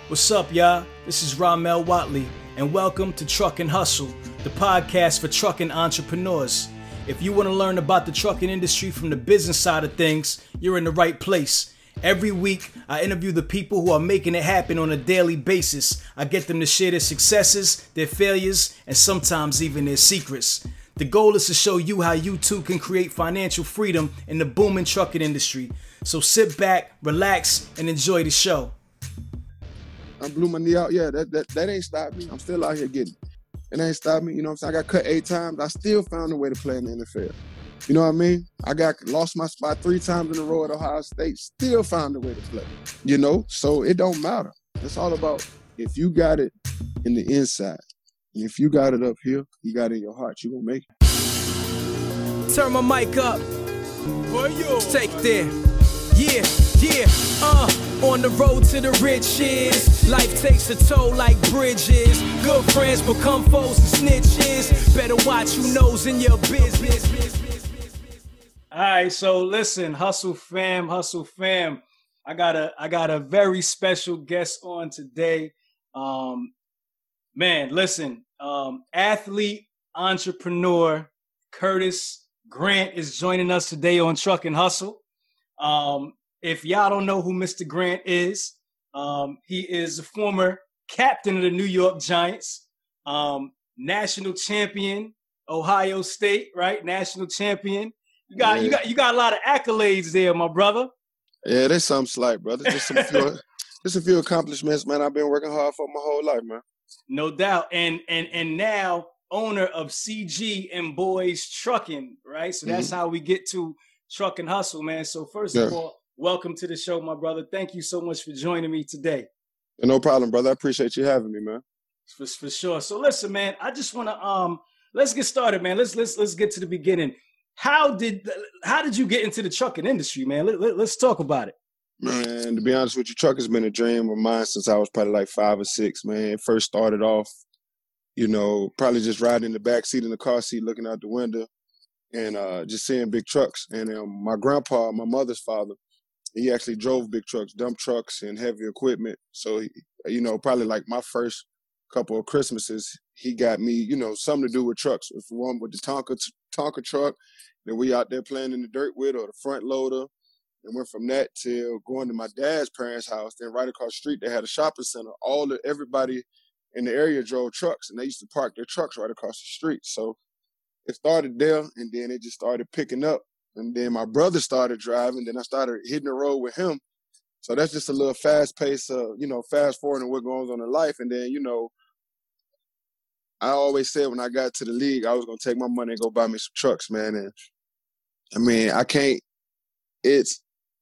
What's up, y'all? This is Ramel Watley, and welcome to Truckin' Hustle, the podcast for trucking entrepreneurs. If you want to learn about the trucking industry from the business side of things, you're in the right place. Every week, I interview the people who are making it happen on a daily basis. I get them to share their successes, their failures, and sometimes even their secrets. The goal is to show you how you too can create financial freedom in the booming trucking industry. So sit back, relax, and enjoy the show. I blew my knee out. Yeah, that ain't stopped me. I'm still out here getting it. It ain't stopped me. You know what I'm saying? I got cut 8 times. I still found a way to play in the NFL. You know what I mean? I got lost my spot 3 times in a row at Ohio State. Still found a way to play. You know? So it don't matter. It's all about if you got it in the inside. If you got it up here, you got it in your heart, you gonna make it. Turn my mic up. Take it there. Yeah. On the road to the riches. Life takes a toll like bridges. Good friends become foes and snitches. Better watch who knows in your business. All right, so listen, Hustle fam. I got a very special guest on today. Athlete, entrepreneur, Curtis Grant is joining us today on Truckin' Hustle. If y'all don't know who Mr. Grant is, he is a former captain of the New York Giants, national champion, Ohio State, right? National champion. You got a lot of accolades there, my brother. Yeah, there's something slight, brother. Just a few accomplishments, man. I've been working hard for my whole life, man. No doubt. And now owner of CG and Boys Trucking, right? So that's how we get to Truckin' Hustle, man. So first of all, welcome to the show, my brother. Thank you so much for joining me today. No problem, brother. I appreciate you having me, man. For sure. So listen, man, I just want to let's get started, man. Let's get to the beginning. How did you get into the trucking industry, man? Let's talk about it. Man, to be honest with you, truck has been a dream of mine since I was probably like 5 or 6, man. It first started off, probably just riding in the back seat in the car seat, looking out the window and just seeing big trucks. And my grandpa, my mother's father, he actually drove big trucks, dump trucks and heavy equipment. So, probably like my first couple of Christmases, he got me, something to do with trucks. If one with the Tonka truck that we out there playing in the dirt with, or the front loader. And went from that till going to my dad's parents' house. Then right across the street, they had a shopping center. Everybody in the area drove trucks, and they used to park their trucks right across the street. So it started there, and then it just started picking up. And then my brother started driving. Then I started hitting the road with him. So that's just a little fast pace, fast forwarding what goes on in life. And then, I always said when I got to the league, I was going to take my money and go buy me some trucks, man. And I mean, I can't. It's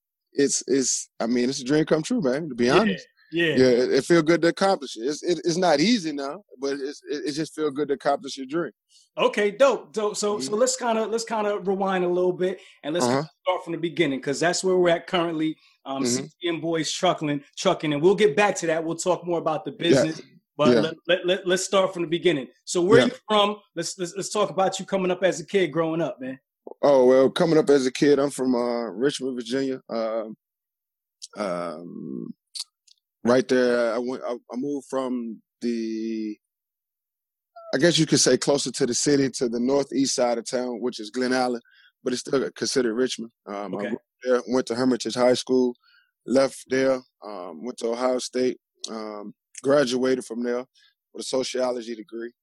a dream come true, man, to be honest. Yeah. It feels good to accomplish it. It's not easy now, but it just feels good to accomplish your dream. Okay, dope. So let's kind of rewind a little bit and let's start from the beginning, because that's where we're at currently. CG and Boys Trucking, and we'll get back to that. We'll talk more about the business, but let's start from the beginning. So where are you from? Let's talk about you coming up as a kid, growing up, man. Oh, well, coming up as a kid, I'm from Richmond, Virginia. Right there, I moved from I guess you could say closer to the city, to the northeast side of town, which is Glen Allen, but it's still considered Richmond. Okay. I grew up there, went to Hermitage High School, left there, went to Ohio State, graduated from there with a sociology degree.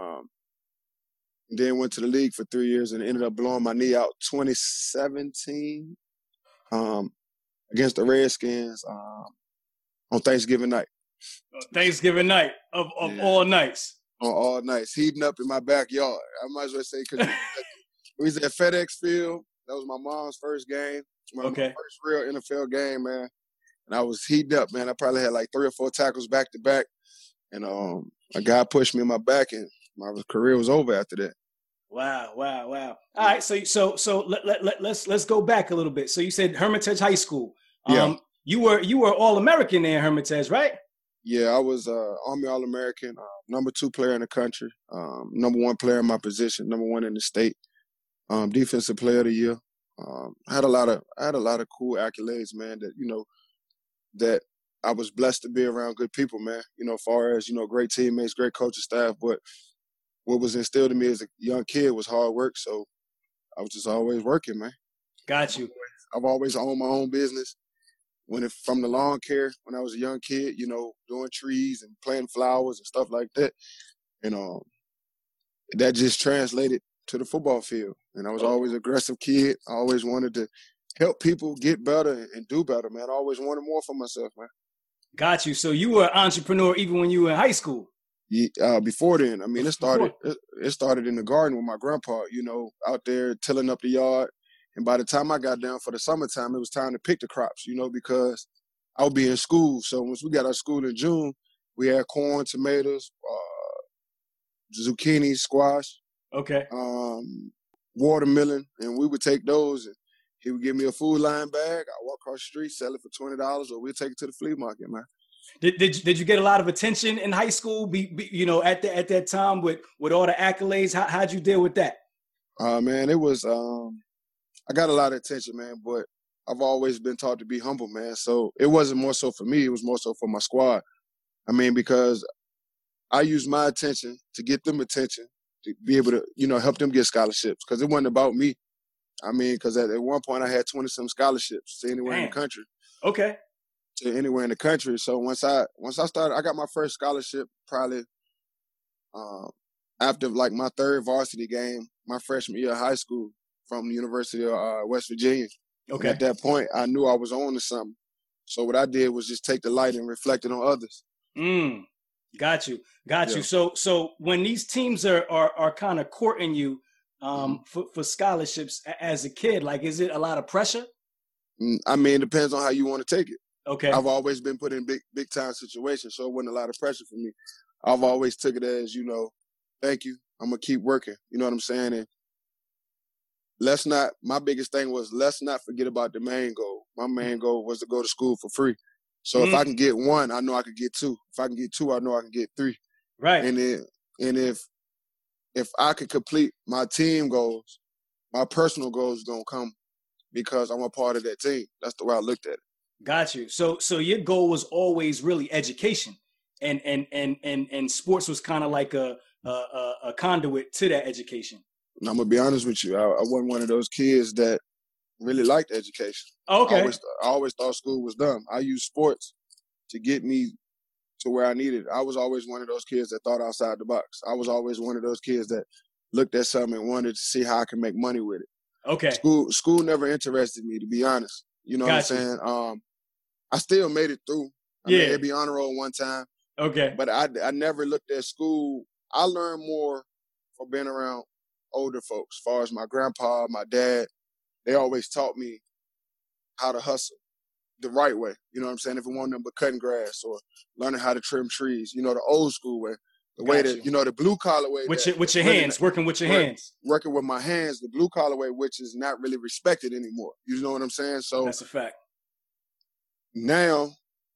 Then went to the league for 3 years and ended up blowing my knee out 2017 against the Redskins on Thanksgiving night. Thanksgiving night of all nights. On all nights, heating up in my backyard. I might as well say, because we was at FedEx Field. That was my mom's first game. My first real NFL game, man. And I was heating up, man. I probably had like 3 or 4 tackles back to back. And a guy pushed me in my back, and my career was over after that. Wow. All right, so let's go back a little bit. So you said Hermitage High School. You were All-American there in Hermitage, right? Yeah, I was Army All-American, number 2 player in the country, number 1 player in my position, number 1 in the state, defensive player of the year. I had a lot of cool accolades, man. That I was blessed to be around good people, man. Far as, great teammates, great coaching staff. But what was instilled in me as a young kid was hard work. So I was just always working, man. Got you. I've always owned my own business. From the lawn care, when I was a young kid, doing trees and planting flowers and stuff like that. That just translated to the football field. And I was always an aggressive kid. I always wanted to help people get better and do better, man. I always wanted more for myself, man. Got you. So you were an entrepreneur even when you were in high school? Yeah, before then. I mean, it started in the garden with my grandpa, out there tilling up the yard. And by the time I got down for the summertime, it was time to pick the crops, because I would be in school. So once we got out of school in June, we had corn, tomatoes, zucchini, squash, watermelon, and we would take those, and he would give me a Food Line bag. I walk across the street, sell it for $20, or we'd take it to the flea market, man. Did you get a lot of attention in high school? At that time with all the accolades, how'd you deal with that? Man, it was I got a lot of attention, man, but I've always been taught to be humble, man. So it wasn't more so for me; it was more so for my squad. I mean, because I used my attention to get them attention, to be able to, help them get scholarships. Because it wasn't about me. I mean, because at one point I had 20-some scholarships to anywhere in the country. Okay. To anywhere in the country. So once I started, I got my first scholarship probably after like my third varsity game, my freshman year of high school from the University of West Virginia. Okay. And at that point, I knew I was on to something. So what I did was just take the light and reflect it on others. Got you. So when these teams are kind of courting you for scholarships as a kid, like, is it a lot of pressure? I mean, it depends on how you want to take it. Okay. I've always been put in big time situations, so it wasn't a lot of pressure for me. I've always took it as, thank you. I'm gonna keep working. You know what I'm saying? And my biggest thing was, let's not forget about the main goal. My main goal was to go to school for free. So if I can get one, I know I could get two. If I can get two, I know I can get three. Right. And if I could complete my team goals, my personal goals is gonna come because I'm a part of that team. That's the way I looked at it. Got you. So your goal was always really education, and sports was kind of like a conduit to that education. And I'm gonna be honest with you. I wasn't one of those kids that really liked education. Okay. I always thought school was dumb. I used sports to get me to where I needed. I was always one of those kids that thought outside the box. I was always one of those kids that looked at something and wanted to see how I could make money with it. Okay. School never interested me, to be honest. You know what I'm saying? I still made it through. I made it be honor roll one time. Okay. But I never looked at school. I learned more from being around older folks, as far as my grandpa, my dad. They always taught me how to hustle the right way. You know what I'm saying? If it wasn't but cutting grass or learning how to trim trees, the old school way. The way that, the blue collar way. With your hands, working with your hands. Working with my hands, the blue collar way, which is not really respected anymore. You know what I'm saying? So that's a fact. Now,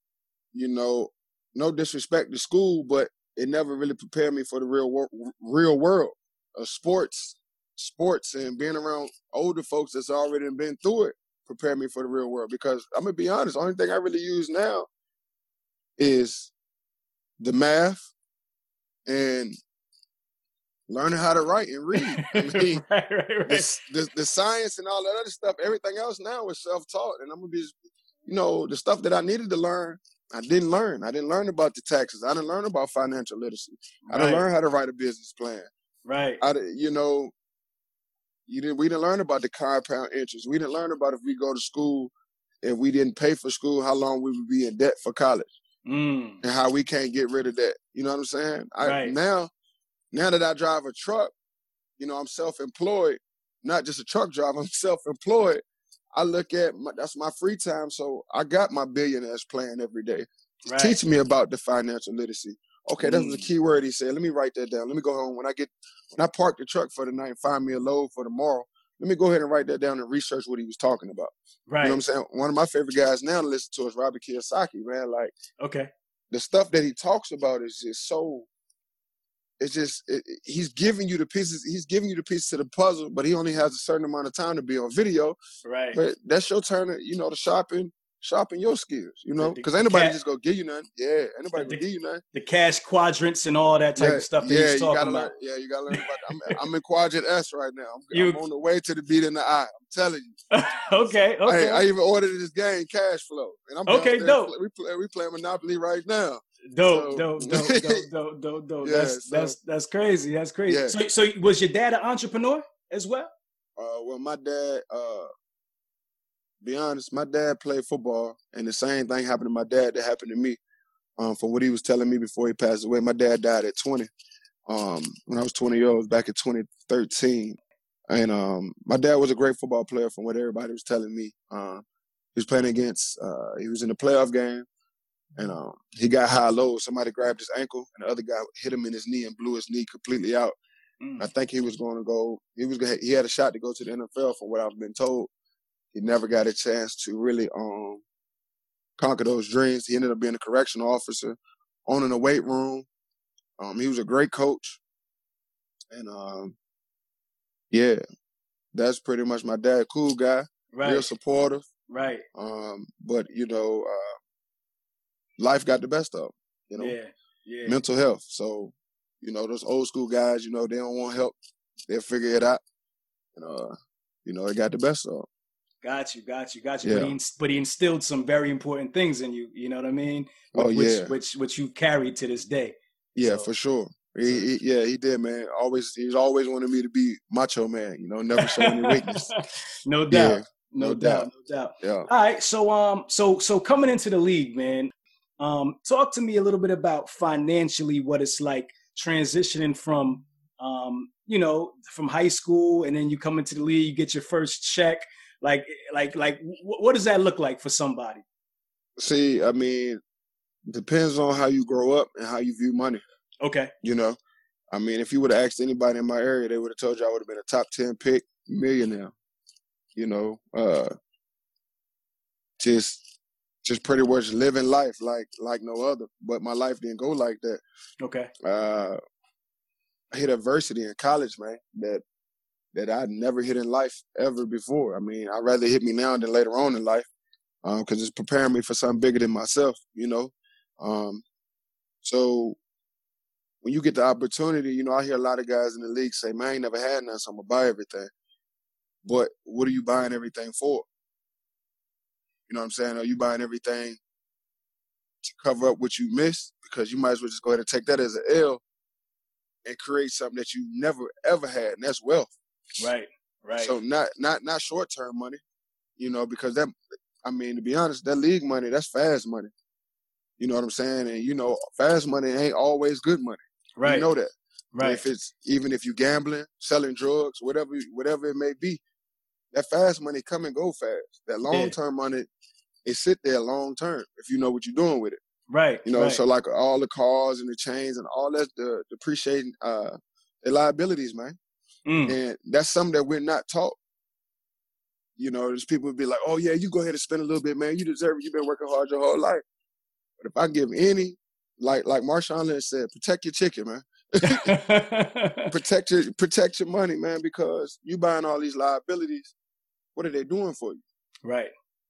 no disrespect to school, but it never really prepared me for the real world of sports and being around older folks that's already been through it prepared me for the real world. Because I'm going to be honest, the only thing I really use now is the math and learning how to write and read. I mean, right. The science and all that other stuff, everything else now is self-taught. And I'm going to be, the stuff that I needed to learn, I didn't learn. I didn't learn about the taxes. I didn't learn about financial literacy. I didn't learn how to write a business plan. Right. We didn't learn about the compound interest. We didn't learn about if we go to school, if we didn't pay for school, how long we would be in debt for college. And how we can't get rid of that. You know what I'm saying? Now that I drive a truck, I'm self-employed, not just a truck driver, I'm self-employed. I look at that's my free time. So I got my billionaires plan every day. Teach me about the financial literacy. Okay, that was a key word he said. Let me write that down. Let me go home. When I park the truck for the night and find me a load for tomorrow, let me go ahead and write that down and research what he was talking about. Right. You know what I'm saying? One of my favorite guys now to listen to is Robert Kiyosaki, man. Like, the stuff that he talks about is just so, he's giving you the pieces. He's giving you the pieces of the puzzle, but he only has a certain amount of time to be on video. Right. But that's your turn to, the shopping, sharpen your skills, you know, The, because the ain't nobody cat, just gonna give you nothing. Yeah, ain't nobody gonna the, give you nothing. the cash quadrants and all that type Yeah, of stuff that yeah, he's you talking gotta learn. about. Yeah, you gotta learn about. I'm in quadrant S right now. I'm You on the way to the beat in the eye. I'm telling you. okay? I even ordered this game, Cash Flow, and I'm Okay, downstairs. dope. We playing Monopoly right now. Dope, So dope, dope, dope, dope, dope, dope. yeah, That's crazy. That's crazy. yeah. So was your dad an entrepreneur as well? Well, my dad. Be honest, my dad played football, and the same thing happened to my dad that happened to me. From what he was telling me before he passed away, my dad died at 20. When I was 20 years old, back in 2013. And my dad was a great football player from what everybody was telling me. He was playing against, he was in a playoff game, and he got high-low. Somebody grabbed his ankle, and the other guy hit him in his knee and blew his knee completely out. I think he was going to go, he had a shot to go to the NFL from what I've been told. He never got a chance to really conquer those dreams. He ended up being a correctional officer, owning a weight room. He was a great coach. And yeah, that's pretty much my dad. Cool guy, right. Real supportive. Right. But life got the best of him, Yeah. Mental health. So, those old school guys, they don't want help. They'll figure it out. And, it got the best of him. Got you. Yeah. But he instilled some very important things in you. You know what I mean? Which you carry to this day. Yeah, so, for sure. He did, man. He's always wanted me to be macho man. Never show any weakness. No doubt. Yeah, no doubt. Yeah. All right. So coming into the league, man. Talk to me a little bit about financially what it's like transitioning from from high school, and then you come into the league, you get your first check. Like, what does that look like for somebody? See, I mean, depends on how you grow up and how you view money. Okay. I mean, if you would have asked anybody in my area, they would have told you I would have been a top 10 pick, millionaire. Just pretty much living life like no other. But my life didn't go like that. Okay. I hit adversity in college, man, that I'd never hit in life ever before. I mean, I'd rather hit me now than later on in life, because it's preparing me for something bigger than myself, So when you get the opportunity, I hear a lot of guys in the league say, man, I ain't never had nothing, so I'm going to buy everything. But what are you buying everything for? You know what I'm saying? Are you buying everything to cover up what you missed? Because you might as well just go ahead and take that as an L and create something that you never, ever had, and that's wealth. Right. So not short-term money, because that, I mean, to be honest, that league money, that's fast money. You know what I'm saying? And, fast money ain't always good money. Right. You know that. Right. Even if you gambling, selling drugs, whatever it may be, that fast money come and go fast. That long-term money, it sit there long-term if you know what you're doing with it. Right. So like all the cars and the chains and all that's the depreciating the liabilities, man. And that's something that we're not taught. There's people who be like, oh yeah, you go ahead and spend a little bit, man. You deserve it. You've been working hard your whole life. But if I give any, like Marshawn Lynch said, protect your chicken, man. protect your money, man, because you buying all these liabilities. What are they doing for you? Right.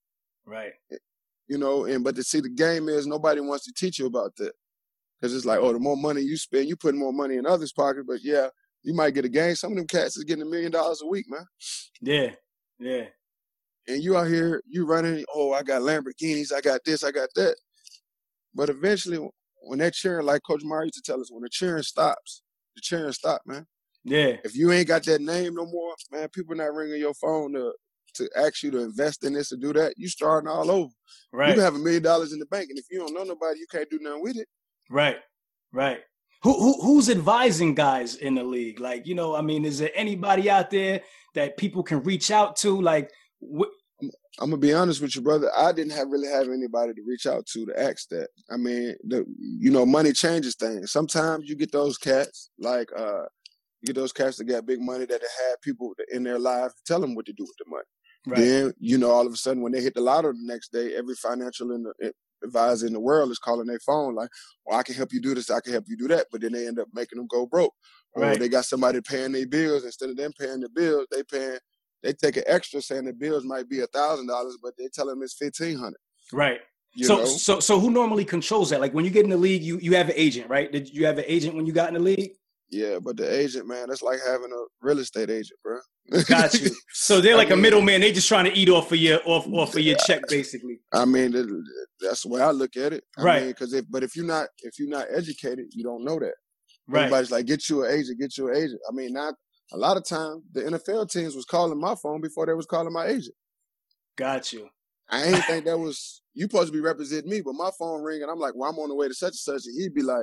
But to see the game is nobody wants to teach you about that. Because it's like, oh, the more money you spend, you put more money in others' pockets. But yeah, you might get a game. Some of them cats is getting $1 million a week, man. Yeah. And you out here, you running, oh, I got Lamborghinis, I got this, I got that. But eventually, when that cheering, like Coach Meyer used to tell us, when the cheering stops, man. Yeah. If you ain't got that name no more, man, people not ringing your phone to ask you to invest in this or do that. You starting all over. Right. You can have $1 million in the bank, and if you don't know nobody, you can't do nothing with it. Right. Who's advising guys in the league? Like, I mean, is there anybody out there that people can reach out to? Like, I'm gonna be honest with you, brother. I didn't really have anybody to reach out to ask that. I mean, money changes things. Sometimes you get those cats, like you get those cats that got big money that have people in their life tell them what to do with the money. Right. Then all of a sudden when they hit the lotto the next day, every financial advisor in the world is calling their phone like, well, I can help you do this, I can help you do that. But then they end up making them go broke. Right. Or they got somebody paying their bills. Instead of them paying the bills, they take an extra saying the bills might be $1,000, but they tell them it's $1,500. Right. You So, know? so who normally controls that? Like when you get in the league, you have an agent, right? Did you have an agent when you got in the league? Yeah, but the agent, man, that's like having a real estate agent, bro. Got you. So they're I like a mean, middleman. They just trying to eat off of your check, basically. I mean, that's the way I look at it. I Right. mean, because if you're not educated, you don't know that. Right. Everybody's like, get you an agent, get you an agent. I mean, not a lot of times the NFL teams was calling my phone before they was calling my agent. Got you. I ain't think that was you supposed to be representing me, but my phone ring and I'm like, well, I'm on the way to such and such, and he'd be like,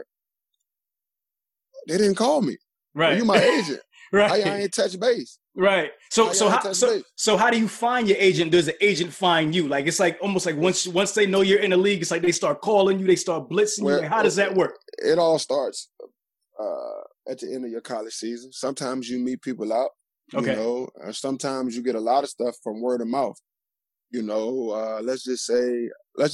they didn't call me. Right. Well, you my agent. Right. How y'all ain't touch base? Right. So how do you find your agent? Does the agent find you? Like it's like almost like once they know you're in the league, it's like they start calling you, they start blitzing you. Like, how does that work? It all starts at the end of your college season. Sometimes you meet people out, you know, and sometimes you get a lot of stuff from word of mouth. You know, let's just say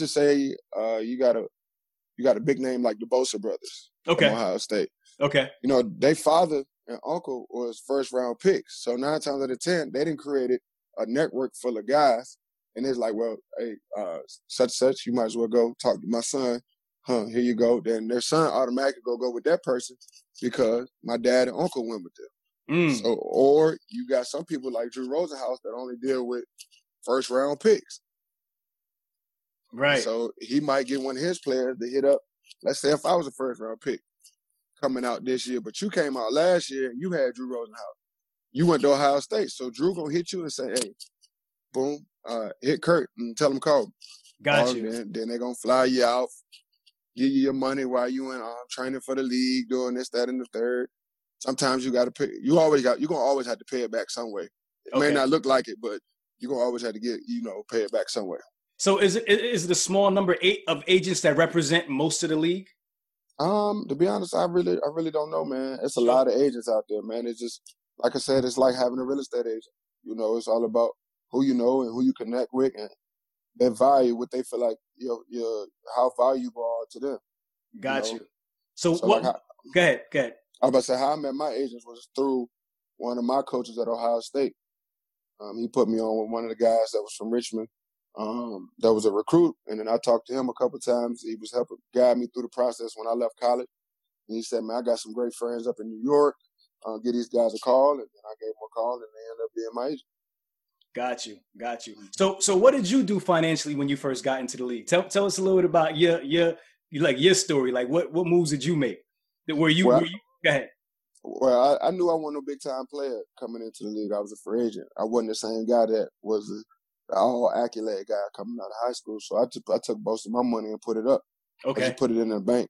you got a big name like the Bosa brothers from Ohio State. Okay. You know, they father and uncle was first round picks. So 9 times out of 10, they didn't created a network full of guys. And it's like, well, hey, such, you might as well go talk to my son. Here you go. Then their son automatically go with that person because my dad and uncle went with them. So, or you got some people like Drew Rosenhaus that only deal with first round picks. Right. So he might get one of his players to hit up. Let's say if I was a first round pick coming out this year, but you came out last year and you had Drew Rosenhaus. You went to Ohio State. So Drew gonna hit you and say, hey, boom, hit Kurt and tell him call me. Got you. Then they're gonna fly you out, give you your money while you in training for the league, doing this, that, and the third. Sometimes you gotta pay you're gonna always have to pay it back some way. It may not look like it, but you're gonna always have to pay it back some way. So is it a small number of agents that represent most of the league? To be honest, I really don't know, man. It's a lot of agents out there, man. It's just like I said, it's like having a real estate agent. You know, it's all about who you know and who you connect with and their value, what they feel like your how valuable are to them. Got you. So what? Like go ahead. I was about to say how I met my agents was through one of my coaches at Ohio State. He put me on with one of the guys that was from Richmond. That was a recruit, and then I talked to him a couple of times. He was helping guide me through the process when I left college. And he said, man, I got some great friends up in New York. Give these guys a call. And then I gave them a call, and they ended up being my agent. Got you. So what did you do financially when you first got into the league? Tell us a little bit about your story. Like what moves did you make? Were you go ahead. Well, I knew I wasn't no big time player coming into the league. I was a free agent. I wasn't the same guy that was the all accolade guy coming out of high school. So I took most of my money and put it up. I just put it in the bank.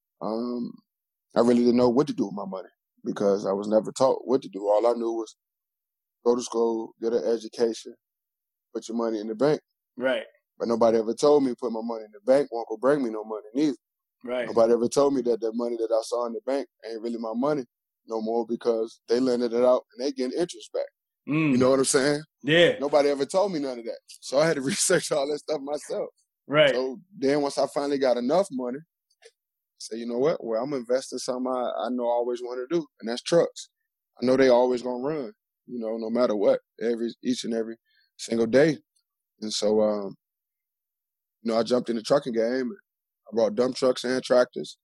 I really didn't know what to do with my money because I was never taught what to do. All I knew was go to school, get an education, put your money in the bank. Right. But nobody ever told me put my money in the bank won't go bring me no money neither. Right. Nobody ever told me that the money that I saw in the bank ain't really my money no more because they lended it out and they getting interest back. You know what I'm saying? Yeah. Nobody ever told me none of that. So I had to research all that stuff myself. Right. So then once I finally got enough money, I said, you know what? Well, I'm investing something I know I always want to do, and that's trucks. I know they always going to run, no matter what, each and every single day. And so, I jumped in the trucking game. I brought dump trucks and tractors.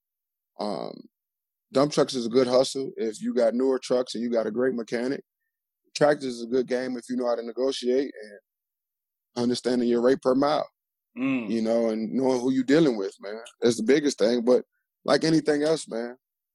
Dump trucks is a good hustle if you got newer trucks and you got a great mechanic. Tractors is a good game if you know how to negotiate and understanding your rate per mile, and knowing who you're dealing with, man. That's the biggest thing. But like anything else, man,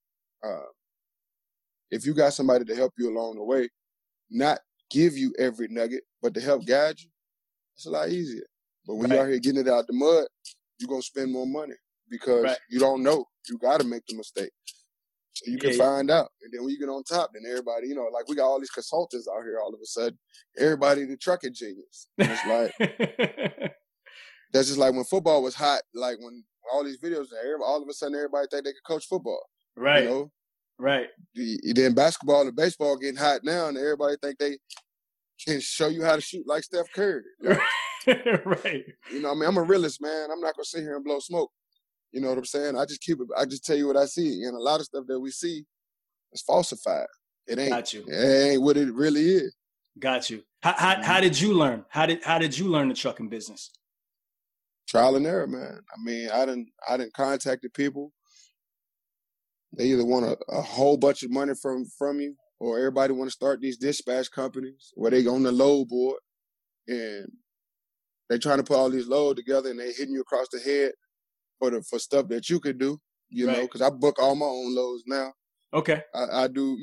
if you got somebody to help you along the way, not give you every nugget, but to help guide you, it's a lot easier. But when you're out here getting it out the mud, you're going to spend more money because you don't know. You got to make the mistake. So you can find out. And then when you get on top, then everybody, like we got all these consultants out here all of a sudden. Everybody the trucking genius. And it's like, that's just like when football was hot, like when all these videos, all of a sudden everybody think they could coach football. Right. Right. Then basketball and baseball getting hot now, and everybody think they can show you how to shoot like Steph Curry. Like, right. I'm a realist, man. I'm not going to sit here and blow smoke. You know what I'm saying? I just tell you what I see. And a lot of stuff that we see is falsified. It ain't what it really is. Got you. How did you learn? How did you learn the trucking business? Trial and error, man. I mean, I didn't contacted people. They either want a whole bunch of money from you, or everybody want to start these dispatch companies where they on the load board and they trying to put all these load together and they hitting you across the head for stuff that you could do, you know, because I book all my own loads now. Okay. I do,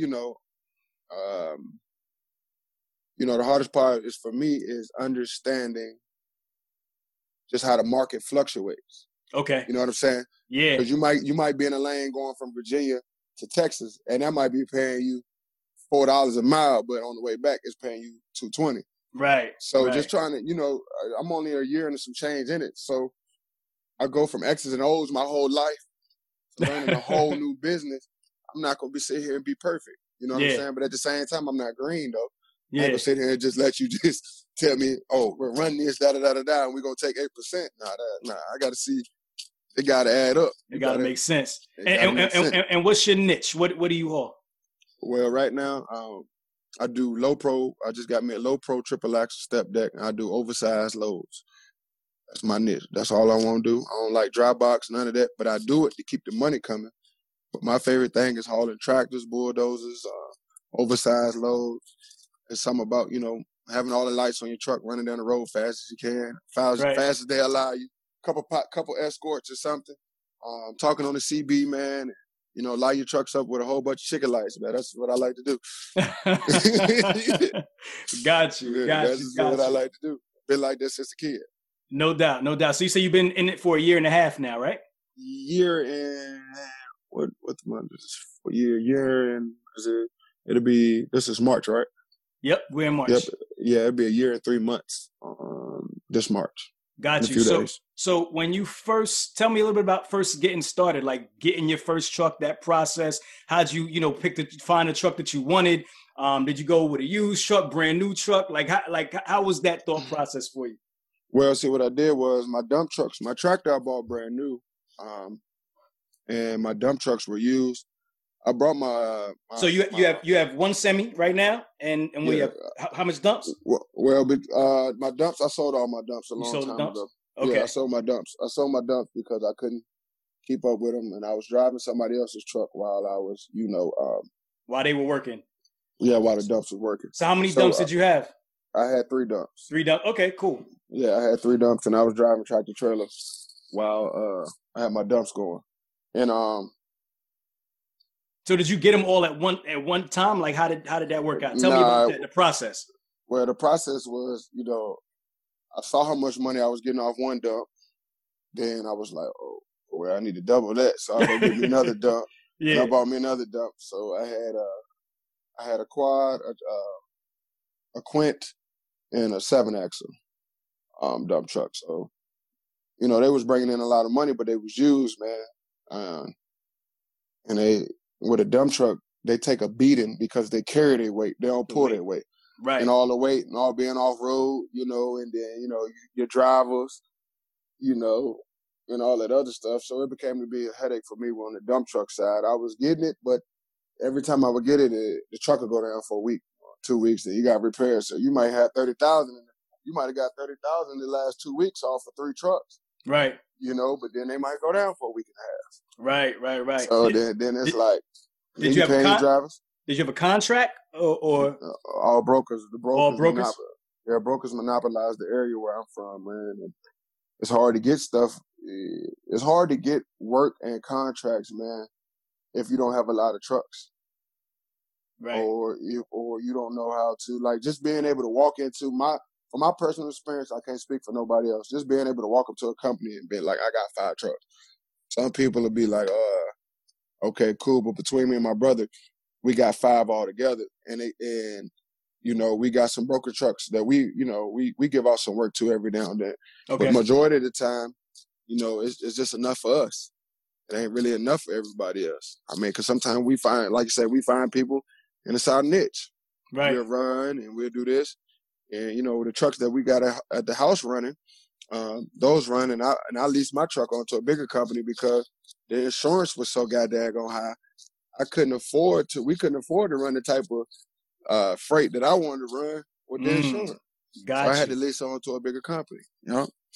the hardest part is for me is understanding just how the market fluctuates. Okay. You know what I'm saying? Yeah. Because you might be in a lane going from Virginia to Texas, and that might be paying you $4 a mile, but on the way back it's paying you $2.20. Right. So just trying to, I'm only a year and some change in it. So I go from X's and O's my whole life to learning a whole new business. I'm not gonna be sitting here and be perfect. You know what I'm saying? But at the same time, I'm not green though. I ain't gonna sit here and just let you just tell me, oh, we're running this, and we're gonna take 8%. Nah, I gotta see. It gotta add up. It gotta make sense. And what's your niche? What do you haul? Well, right now, I do low pro. I just got me a low pro triple axle step deck, and I do oversized loads. That's my niche. That's all I want to do. I don't like dry box, none of that, but I do it to keep the money coming. But my favorite thing is hauling tractors, bulldozers, oversized loads. It's something about, having all the lights on your truck, running down the road fast as you can, fast as they allow you. Couple escorts or something. Talking on the CB, man. Light your trucks up with a whole bunch of chicken lights, man. That's what I like to do. Got you. That's what I like to do. Been like this since a kid. No doubt. So you say you've been in it for a year and a half now, right? Year and what month is this? For year and this is March, right? Yep, we're in March. Yep. Yeah, it'll be a year and 3 months this March. Got you. So when you tell me a little bit about first getting started, like getting your first truck, that process. How'd you, find a truck that you wanted? Did you go with a used truck, brand new truck? How was that thought process for you? Well, see, what I did was my dump trucks, my tractor I bought brand new, and my dump trucks were used. I brought my so you have one semi right now, and we have how much dumps? Well, my dumps, I sold all my dumps a long time ago. Okay. Yeah, I sold my dumps. Because I couldn't keep up with them, and I was driving somebody else's truck while I was, while they were working. Yeah, while the dumps was working. So how many dumps did you have? I had 3 dumps. 3 dumps. Okay, cool. Yeah, I had 3 dumps, and I was driving tractor trailer while I had my dumps going, and So did you get them all at one time? Like how did that work out? Tell me about the process. Well, the process was, I saw how much money I was getting off one dump. Then I was like, oh, well, I need to double that. So I go get me another dump. Yeah. And I bought me another dump. So I had a quad, a quint, and a 7-axle dump truck. So, they was bringing in a lot of money, but they was used, man. And with a dump truck, they take a beating because they carry their weight. They don't pull their weight. Right. And all the weight and all being off road, and then, your drivers, and all that other stuff. So it became to be a headache for me on the dump truck side. I was getting it, but every time I would get it, the truck would go down for a week, 2 weeks, and you got repairs. So you might have 30,000. You might have got 30,000 the last 2 weeks off of 3 trucks. Right. But then they might go down for a week and a half. Right. So then it's like, did you have drivers? Did you have a contract or all brokers? All brokers. Brokers monopolize the area where I'm from, man. And it's hard to get stuff. It's hard to get work and contracts, man, if you don't have a lot of trucks. Right. Or you don't know how to, just being able to walk into from my personal experience, I can't speak for nobody else. Just being able to walk up to a company and be like, I got 5 trucks. Some people will be like, okay, cool. But between me and my brother, we got 5 altogether. And we got some broker trucks that we give out some work to every now and then. Okay. But majority of the time, it's just enough for us. It ain't really enough for everybody else. I mean, because sometimes we find, like you said, people and it's our niche. Right. We'll run and we'll do this. And, the trucks that we got at the house running, those run, and I leased my truck onto a bigger company because the insurance was so goddamn high. We couldn't afford to run the type of freight that I wanted to run with the insurance. Gotcha. So I had to lease onto a bigger company,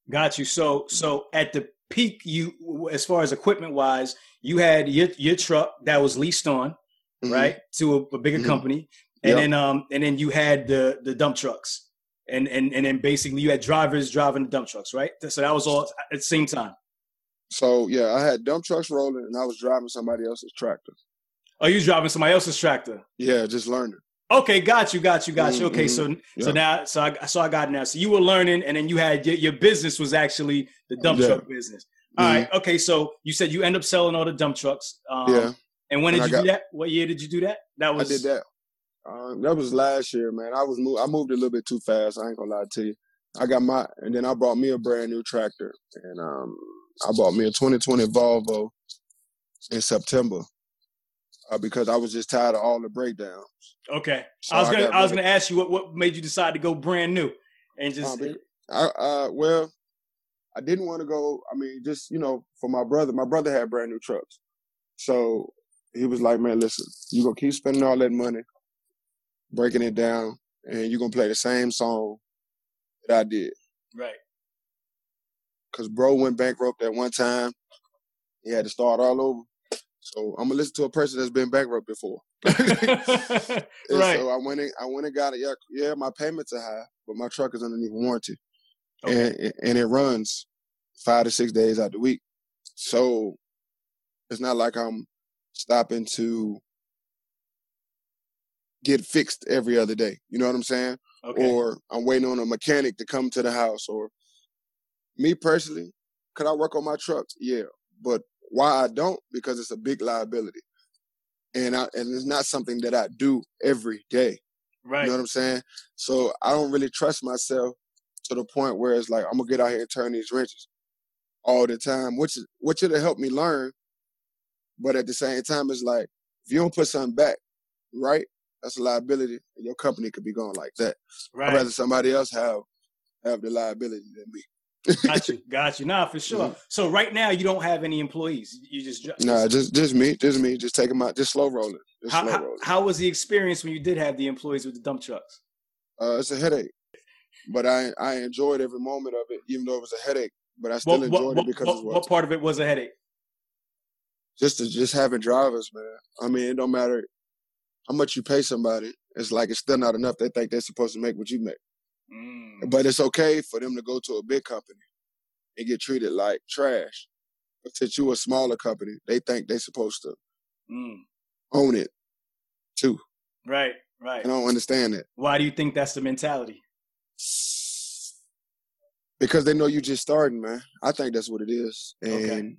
Got you. So at the peak, as far as equipment wise, you had your truck that was leased on, Mm-hmm. right, to a bigger Mm-hmm. company, Yep. and then you had the dump trucks, and then basically you had drivers driving the dump trucks, right? So that was all at the same time. So yeah, I had dump trucks rolling, and I was driving somebody else's tractor. Oh, you was driving somebody else's tractor? Yeah, just learning. Okay, got you. Okay, Mm-hmm. so Yeah. now, I got it now. So you were learning, and then you had your business was actually the dump Yeah. truck business. All Mm-hmm. right. Okay. So you said you end up selling all the dump trucks. Yeah. And when did you do that? What year did you do that? I did that. That was last year, man. I moved a little bit too fast. I ain't gonna lie to you. And then I bought me a brand new tractor, and I bought me a 2020 Volvo in September because I was just tired of all the breakdowns. Okay. So I was gonna ask you what made you decide to go brand new and just. Well, I didn't want to go. I mean, just for my brother. My brother had brand new trucks, so he was like, "Man, listen, you gonna keep spending all that money, breaking it down, and you're gonna play the same song that I did." Right. Because bro went bankrupt at one time. He had to start all over. So I'm gonna listen to a person that's been bankrupt before. Right. So I went and got it. Yeah, my payments are high, but my truck is underneath warranty. Okay. And it runs 5 to 6 days out the week. So it's not like I'm stopping to get fixed every other day. You know what I'm saying? Okay. Or I'm waiting on a mechanic to come to the house. Or me personally, could I work on my trucks? Yeah. But why I don't? Because it's a big liability. And it's not something that I do every day. Right. You know what I'm saying? So I don't really trust myself to the point where it's like, I'm going to get out here and turn these wrenches all the time, which it'll help me learn. But at the same time, it's like, if you don't put something back, right, that's a liability, and your company could be going like that. Right. I'd rather somebody else have the liability than me. Got you. Nah, for sure. Mm-hmm. So right now you don't have any employees. You just me. Just take them out, just slow rolling. How was the experience when you did have the employees with the dump trucks? It's a headache, but I enjoyed every moment of it, even though it was a headache. But I still enjoyed it because what part of it was a headache? Just having drivers, man. I mean, it don't matter how much you pay somebody. It's like it's still not enough. They think they're supposed to make what you make. But it's okay for them to go to a big company and get treated like trash. But since you're a smaller company, they think they're supposed to own it too. Right. I don't understand that. Why do you think that's the mentality? Because they know you just starting, man. I think that's what it is. And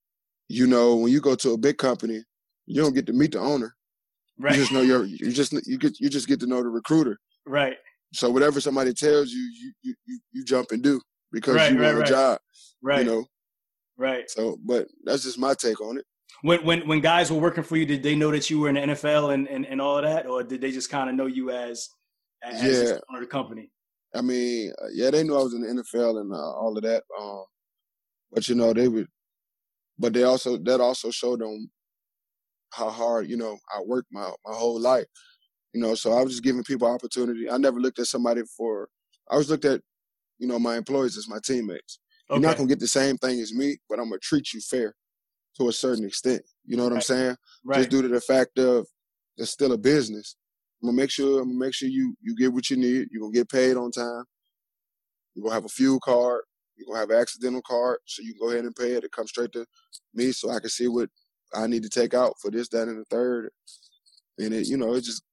when you go to a big company, you don't get to meet the owner. Right. You just know you just get to know the recruiter. Right. So whatever somebody tells you, you jump and do because you want a job. Right. Right. So, but that's just my take on it. When guys were working for you, did they know that you were in the NFL and all of that, or did they just kind of know you as owner of the company? I mean, they knew I was in the NFL and all of that. But they would. But that also showed them how hard I worked my whole life. So I was just giving people opportunity. I never looked at somebody I was looked at, my employees as my teammates. Okay. You're not going to get the same thing as me, but I'm going to treat you fair to a certain extent. You know what I'm saying? Right. Just due to the fact of it's still a business. I'm going to make sure you get what you need. You're going to get paid on time. You're going to have a fuel card. You're going to have an accidental card. So you can go ahead and pay it. It comes straight to me so I can see what I need to take out for this, that, and the third. And it's just,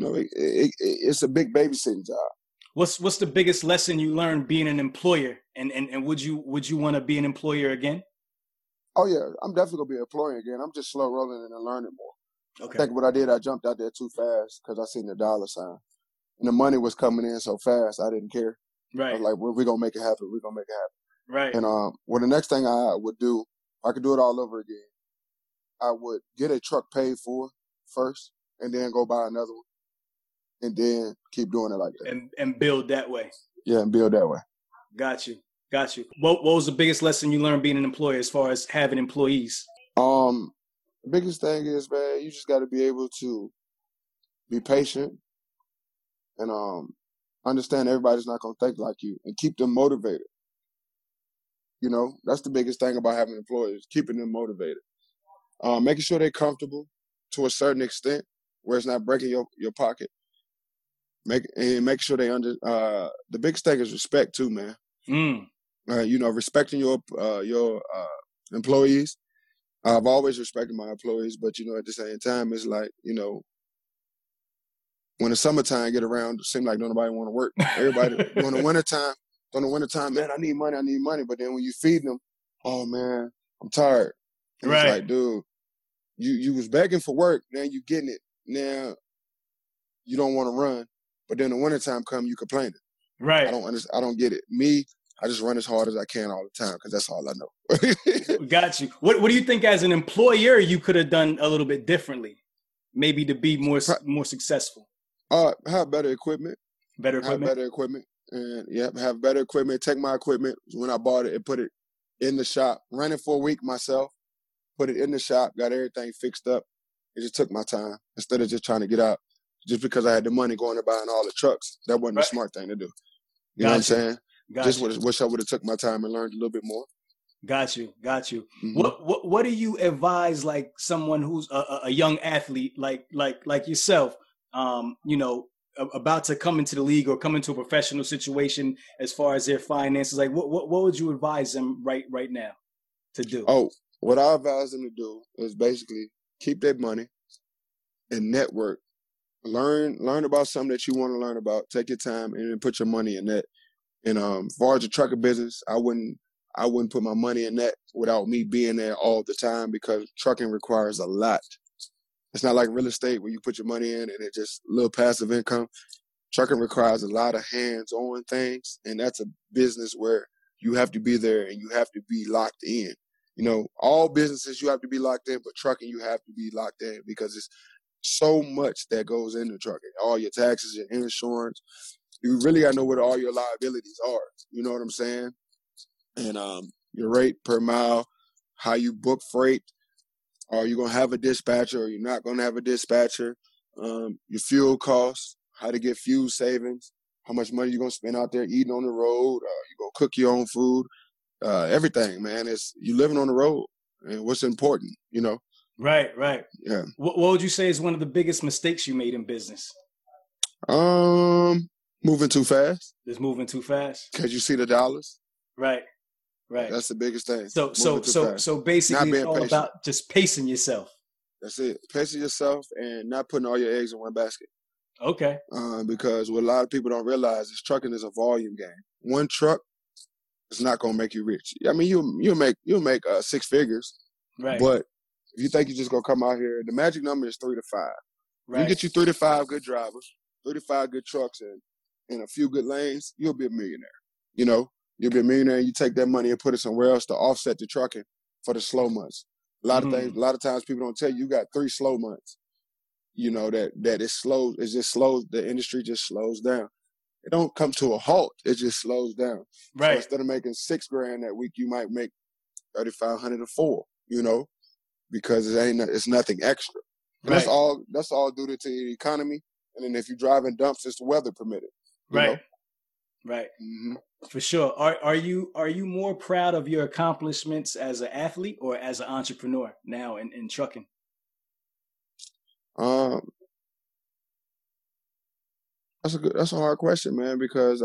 it's a big babysitting job. What's the biggest lesson you learned being an employer? And would you want to be an employer again? Oh yeah, I'm definitely gonna be an employer again. I'm just slow rolling and learning more. Okay. I think what I did, I jumped out there too fast because I seen the dollar sign. And the money was coming in so fast, I didn't care. Right. I was like, well, we're gonna make it happen. We're gonna make it happen. Right. And well, the next thing I would do, if I could do it all over again, I would get a truck paid for first, and then go buy another one, and then keep doing it like that. And build that way. Yeah, and build that way. Got you. What was the biggest lesson you learned being an employer as far as having employees? The biggest thing is, man, you just got to be able to be patient and understand everybody's not going to think like you and keep them motivated. You know, that's the biggest thing about having employees, keeping them motivated. Making sure they're comfortable to a certain extent where it's not breaking your pocket. Make sure they the biggest thing is respect too, man. You know, respecting your employees. I've always respected my employees, but you know, at the same time, it's like, you know, when the summertime get around, it seems like nobody want to work. Everybody during the wintertime, man, I need money. But then when you feed them, oh man, I'm tired. And It's like, dude, you was begging for work, now you getting it. Now you don't want to run, but then the wintertime come, you complaining. Right. I don't get it. Me, I just run as hard as I can all the time because that's all I know. Got you. What do you think as an employer you could have done a little bit differently, maybe to be more successful? Have better equipment. Have better equipment. And have better equipment. Take my equipment when I bought it and put it in the shop. Ran it for a week myself. Put it in the shop. Got everything fixed up. It just took my time instead of just trying to get out. Just because I had the money going to buying all the trucks, that wasn't the smart thing to do. You know what I'm saying? Wish I would have took my time and learned a little bit more. Got you. Mm-hmm. What do you advise like someone who's a young athlete like yourself? You know, about to come into the league or come into a professional situation as far as their finances. Like, what would you advise them right now to do? Oh, what I advise them to do is basically keep their money and network. Learn about something that you want to learn about. Take your time and then put your money in that. And as far as the trucker business, I wouldn't put my money in that without me being there all the time because trucking requires a lot. It's not like real estate where you put your money in and it's just a little passive income. Trucking requires a lot of hands-on things, and that's a business where you have to be there and you have to be locked in. You know, all businesses you have to be locked in, but trucking you have to be locked in because it's so much that goes into trucking. All your taxes, your insurance. You really got to know what all your liabilities are. You know what I'm saying? And your rate per mile, how you book freight. Are you going to have a dispatcher or you're not going to have a dispatcher? Your fuel costs, how to get fuel savings, how much money you're going to spend out there eating on the road. You going to cook your own food. Everything, man. It's you living on the road and what's important, you know? Right. Yeah. What would you say is one of the biggest mistakes you made in business? Moving too fast. Just moving too fast. Because you see the dollars. Right. That's the biggest thing. So basically it's all patient. About just pacing yourself. That's it. Pacing yourself and not putting all your eggs in one basket. Okay. Because what a lot of people don't realize is trucking is a volume game. One truck is not gonna make you rich. I mean, you'll make 6 figures. Right. But if you think you're just gonna come out here, the magic number is 3 to 5. Right. You get you 3 to 5 good drivers, 35 good trucks, and a few good lanes, you'll be a millionaire. You know, you'll be a millionaire. And you take that money and put it somewhere else to offset the trucking for the slow months. A lot of times people don't tell you got 3 slow months. You know that it slows. It just slows. The industry just slows down. It don't come to a halt. It just slows down. Right. So instead of making $6,000 that week, you might make $3,500 or $4,000. You know, because it's nothing extra. And right. That's all due to the economy. And then if you're driving dumps, it's weather permitted. Right. Know? Right. Mm-hmm. For sure. Are you more proud of your accomplishments as an athlete or as an entrepreneur now in trucking? That's a hard question, man, because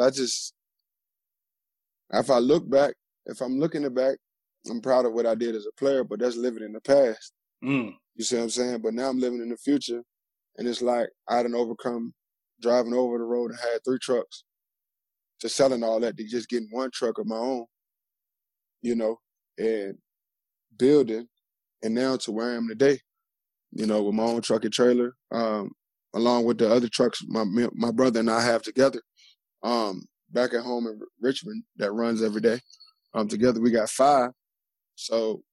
if I'm looking back, I'm proud of what I did as a player, but that's living in the past. You see what I'm saying? But now I'm living in the future, and it's like I done overcome driving over the road and had 3 trucks to selling all that to just getting 1 truck of my own, you know, and building, and now to where I am today, you know, with my own truck and trailer, along with the other trucks my brother and I have together, back at home in Richmond that runs every day. Together we got 5. So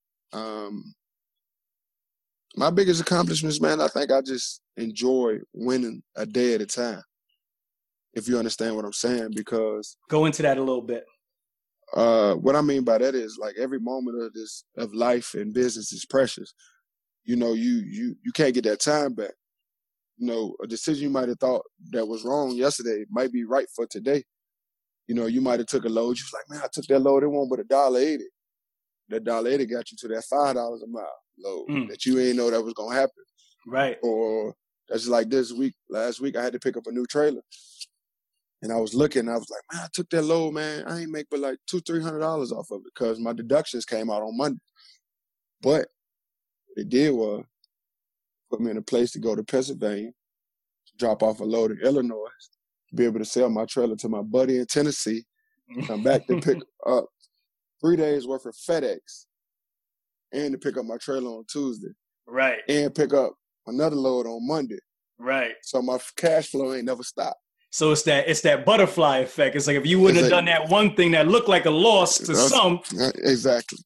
my biggest accomplishments, man, I think I just enjoy winning a day at a time, if you understand what I'm saying, because... Go into that a little bit. What I mean by that is, like, every moment of life and business is precious. You know, you can't get that time back. You know, a decision you might have thought that was wrong yesterday might be right for today. You know, you might have took a load. You was like, man, I took that load. It won't but $1.80. That $1.80 got you to that $5 a mile load that you ain't know that was gonna happen. Right. Or that's like last week I had to pick up a new trailer. And I was looking, I was like, man, I took that load, man. I ain't make but like $200-300 off of it because my deductions came out on Monday. But what it did was put me in a place to go to Pennsylvania, drop off a load in Illinois, be able to sell my trailer to my buddy in Tennessee, come back to pick up 3 days worth of FedEx, and to pick up my trailer on Tuesday. Right. And pick up another load on Monday. Right. So my cash flow ain't never stopped. So it's that butterfly effect. It's like if you wouldn't have done that one thing that looked like a loss to some. Exactly.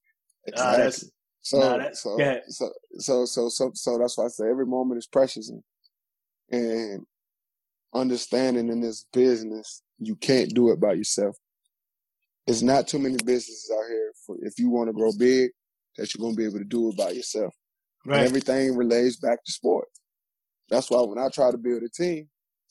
So that's why I say every moment is precious, and understanding in this business, you can't do it by yourself. There's not too many businesses out here if you want to grow big that you're gonna be able to do it by yourself. Right. And everything relates back to sport. That's why when I try to build a team,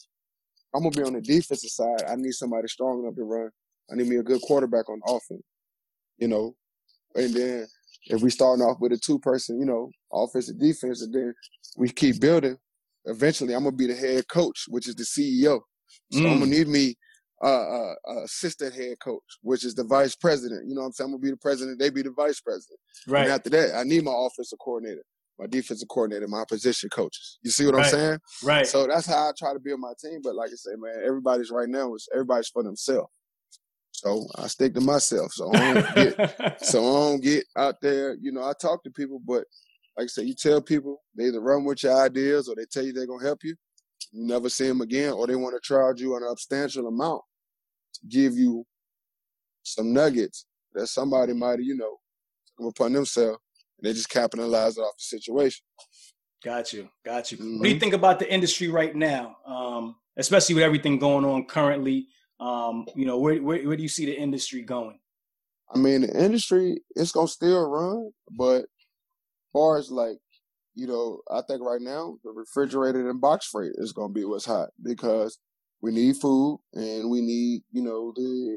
I'm going to be on the defensive side. I need somebody strong enough to run. I need me a good quarterback on offense, you know. And then if we starting off with a 2-person, you know, offense and defense, and then we keep building, eventually I'm going to be the head coach, which is the CEO. So I'm going to need me assistant head coach, which is the vice president. You know what I'm saying? I'm going to be the president. They be the vice president. Right. And after that, I need my offensive coordinator, my defensive coordinator, my position coaches. You see what I'm saying? Right. So that's how I try to build my team. But like I say, man, everybody's for themselves. So I stick to myself. So I don't get out there. You know, I talk to people, but like I say, you tell people they either run with your ideas or they tell you they're gonna help you. You never see them again, or they want to charge you an substantial amount to give you some nuggets that somebody might have, you know, come upon themselves. They just capitalize off the situation. Got you. Mm-hmm. What do you think about the industry right now, especially with everything going on currently? You know, where do you see the industry going? I mean, the industry, it's going to still run, but as far as like, you know, I think right now the refrigerated and box freight is going to be what's hot because we need food and we need, you know,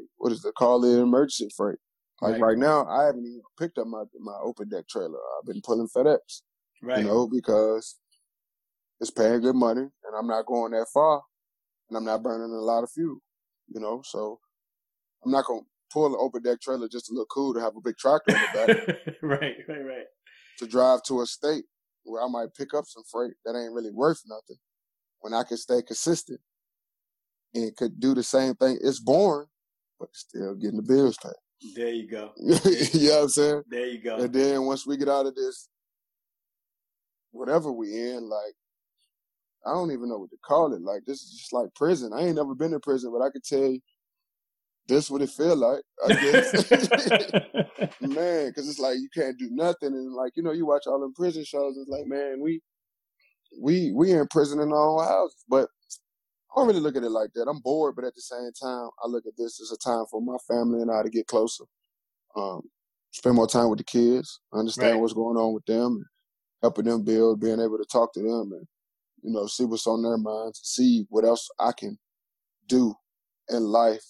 the emergency freight. Like right now, I haven't even picked up my open deck trailer. I've been pulling FedEx, you know, because it's paying good money and I'm not going that far and I'm not burning a lot of fuel, you know. So I'm not going to pull an open deck trailer just to look cool to have a big tractor in the back. Right. To drive to a state where I might pick up some freight that ain't really worth nothing when I can stay consistent and could do the same thing. It's boring, but still getting the bills paid. There you go. You know what I'm saying? There you go. And then once we get out of this, whatever we in, like, I don't even know what to call it. Like, this is just like prison. I ain't never been in prison, but I could tell you this what it feel like, I guess. Man, because it's like you can't do nothing. And like, you know, you watch all them prison shows, it's like, man, we in prison in our own houses. But I don't really look at it like that. I'm bored, but at the same time, I look at this as a time for my family and I to get closer. Spend more time with the kids, understand what's going on with them, and helping them build, being able to talk to them and, you know, see what's on their minds, see what else I can do in life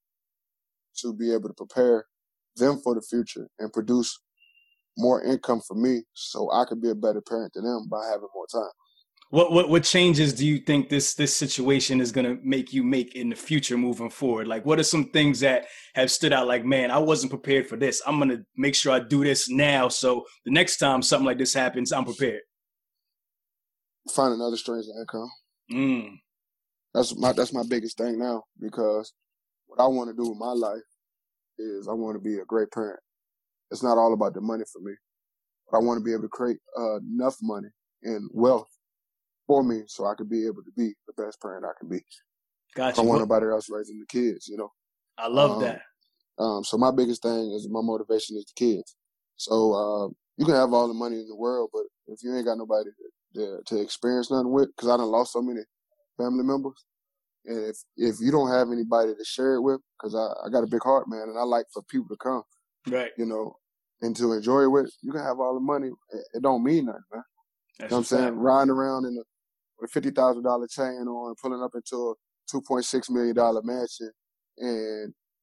to be able to prepare them for the future and produce more income for me so I can be a better parent to them by having more time. What changes do you think this situation is going to make you make in the future moving forward? Like, what are some things that have stood out? Like, man, I wasn't prepared for this. I'm going to make sure I do this now, so the next time something like this happens, I'm prepared. Find another stream of income. That's my biggest thing now, because what I want to do with my life is I want to be a great parent. It's not all about the money for me, but I want to be able to create enough money and wealth for me so I could be able to be the best parent I can be. Gotcha. I don't want nobody else raising the kids, you know. I love that. So my biggest thing is my motivation is the kids. So you can have all the money in the world, but if you ain't got nobody to experience nothing with, because I done lost so many family members, and if you don't have anybody to share it with, because I got a big heart, man, and I like for people to come, you know, and to enjoy it with, you can have all the money. It don't mean nothing, man. You know what I'm saying? Riding around with a $50,000 chain on, pulling up into a $2.6 million mansion, and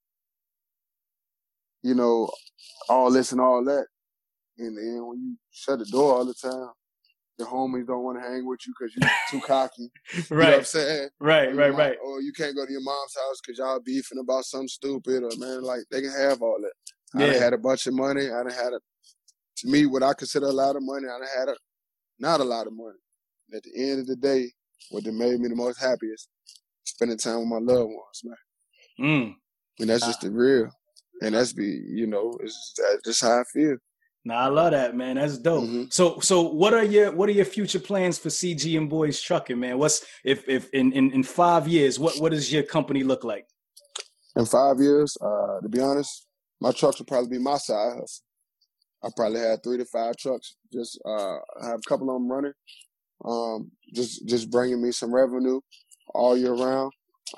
you know, all this and all that. And then when you shut the door all the time, the homies don't want to hang with you because you're too cocky. Right. You know what I'm saying? Right. Or you can't go to your mom's house because y'all beefing about something stupid. Or, man, like, they can have all that. Yeah. I done had a bunch of money. To me, what I consider a lot of money, I done had not a lot of money. At the end of the day, what that made me the most happiest, spending time with my loved ones, man. And that's just the real. And that's it's just how I feel. Nah, I love that, man. That's dope. Mm-hmm. So what are your future plans for CG and Boys Trucking, man? What's if in 5 years, what does your company look like? In 5 years, to be honest, my trucks will probably be my side hustle. I probably have 3 to 5 trucks. Just I have a couple of them running. Just bringing me some revenue all year round.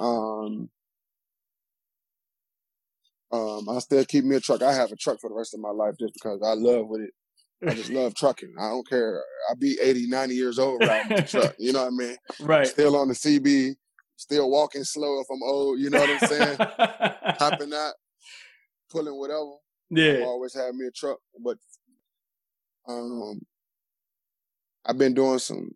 I still keep me a truck. I have a truck for the rest of my life just because I love with it. I just love trucking. I don't care. I'll be 80, 90 years old riding the truck. You know what I mean? Right. Still on the CB, still walking slow if I'm old. You know what I'm saying? Hopping out, pulling whatever. Yeah. I'm always have me a truck. But I've been doing some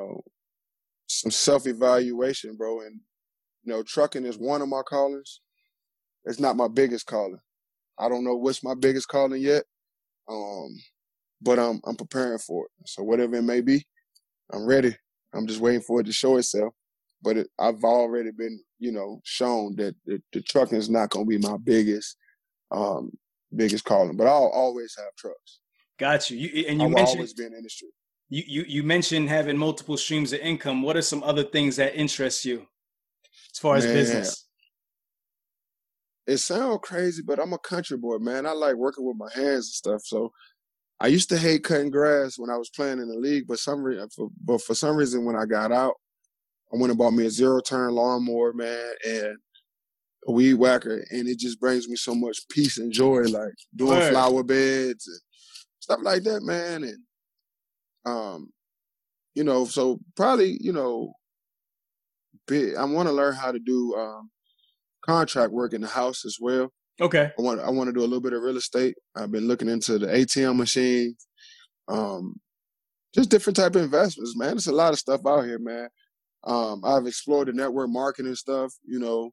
self-evaluation, bro. And, trucking is one of my callings. It's not my biggest calling. I don't know what's my biggest calling yet. But I'm preparing for it. So whatever it may be, I'm ready. I'm just waiting for it to show itself. But I've already been, shown that the trucking is not going to be my biggest calling. But I'll always have trucks. Got you. And I'll always be in the industry. You mentioned having multiple streams of income. What are some other things that interest you as far as business? It sounds crazy, but I'm a country boy, man. I like working with my hands and stuff. So I used to hate cutting grass when I was playing in the league, but for some reason, when I got out, I went and bought me a 0-turn lawnmower, man, and a weed whacker, and it just brings me so much peace and joy, like doing flower beds and stuff like that, man. And so probably, I want to learn how to do contract work in the house as well. Okay. I want to do a little bit of real estate. I've been looking into the ATM machines, just different type of investments, man. There's a lot of stuff out here, man. I've explored the network marketing stuff, There's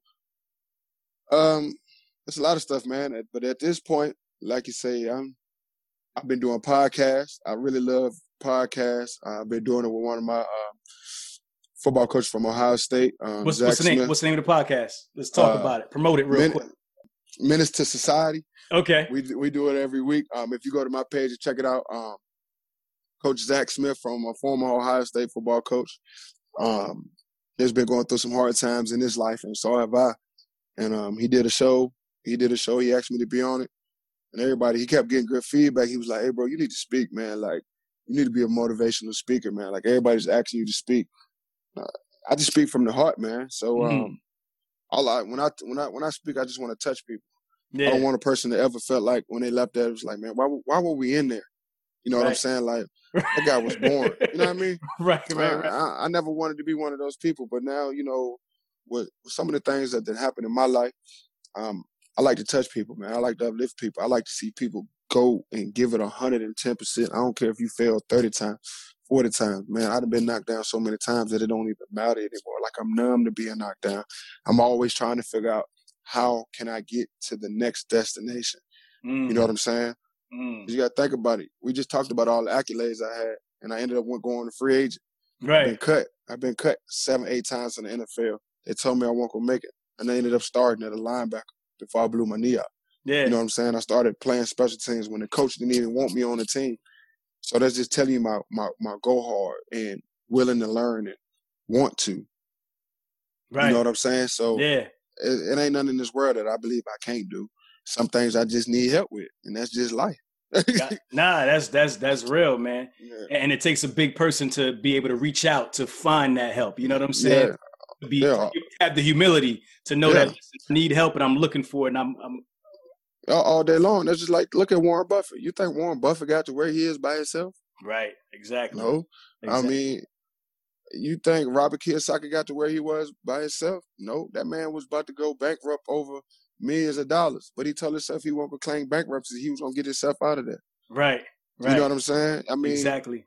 a lot of stuff, man. But at this point, like you say, I've been doing podcasts. I really love podcasts. I've been doing it with one of my football coaches from Ohio State. What's the name? What's the name of the podcast? Let's talk about it. Promote it real quick. Menace to Society. Okay. We do it every week. If you go to my page and check it out, Coach Zach Smith, from a former Ohio State football coach, has been going through some hard times in his life, and so have I. And he did a show. He asked me to be on it, and he kept getting good feedback. He was like, "Hey, bro, you need to speak, man. Like, you need to be a motivational speaker, man. Like, everybody's asking you to speak." I just speak from the heart, man. So when I speak, I just want to touch people. Yeah. I don't want a person to ever felt like when they left there, it was like, man, why were we in there? You know what I'm saying? Like, that guy was born. You know what I mean? Right. I never wanted to be one of those people, but now, with some of the things that happened in my life, I like to touch people, man. I like to uplift people. I like to see people go and give it 110%. I don't care if you fail 30 times, 40 times. Man, I've been knocked down so many times that it don't even matter anymore. Like, I'm numb to being knocked down. I'm always trying to figure out, how can I get to the next destination? You know what I'm saying? You got to think about it. We just talked about all the accolades I had, and I ended up going to free agent. Right. I've been cut 7-8 times in the NFL. They told me I wasn't going to make it, and I ended up starting at a linebacker before I blew my knee out. Yeah. You know what I'm saying? I started playing special teams when the coach didn't even want me on the team. So that's just telling you my go hard and willing to learn and want to. Right. You know what I'm saying? So yeah. It ain't nothing in this world that I believe I can't do. Some things I just need help with, and that's just life. Nah, that's real, man. Yeah. And it takes a big person to be able to reach out to find that help. You know what I'm saying? Yeah. Have the humility to know that I need help and I'm looking for it. And I'm all day long. That's just like, look at Warren Buffett. You think Warren Buffett got to where he is by himself? Right. Exactly. No. Exactly. I mean, you think Robert Kiyosaki got to where he was by himself? No, that man was about to go bankrupt over millions of dollars, but he told himself he won't proclaim bankruptcy. He was gonna get himself out of there. Right. You know what I'm saying? I mean, exactly.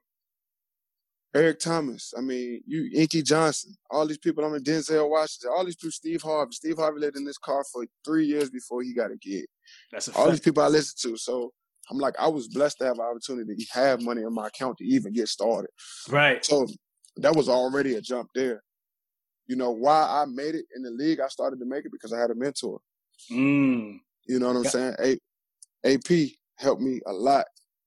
Eric Thomas. I mean, Inky Johnson. All these people. I mean, Denzel Washington. All these people. Steve Harvey. Steve Harvey lived in this car for 3 years before he got a gig. That's a all fact. these people I listen to. So I'm like, I was blessed to have an opportunity to have money in my account to even get started. Right. So that was already a jump there. You know, why I made it in the league, I started to make it because I had a mentor. You know what I'm saying? AP helped me a lot.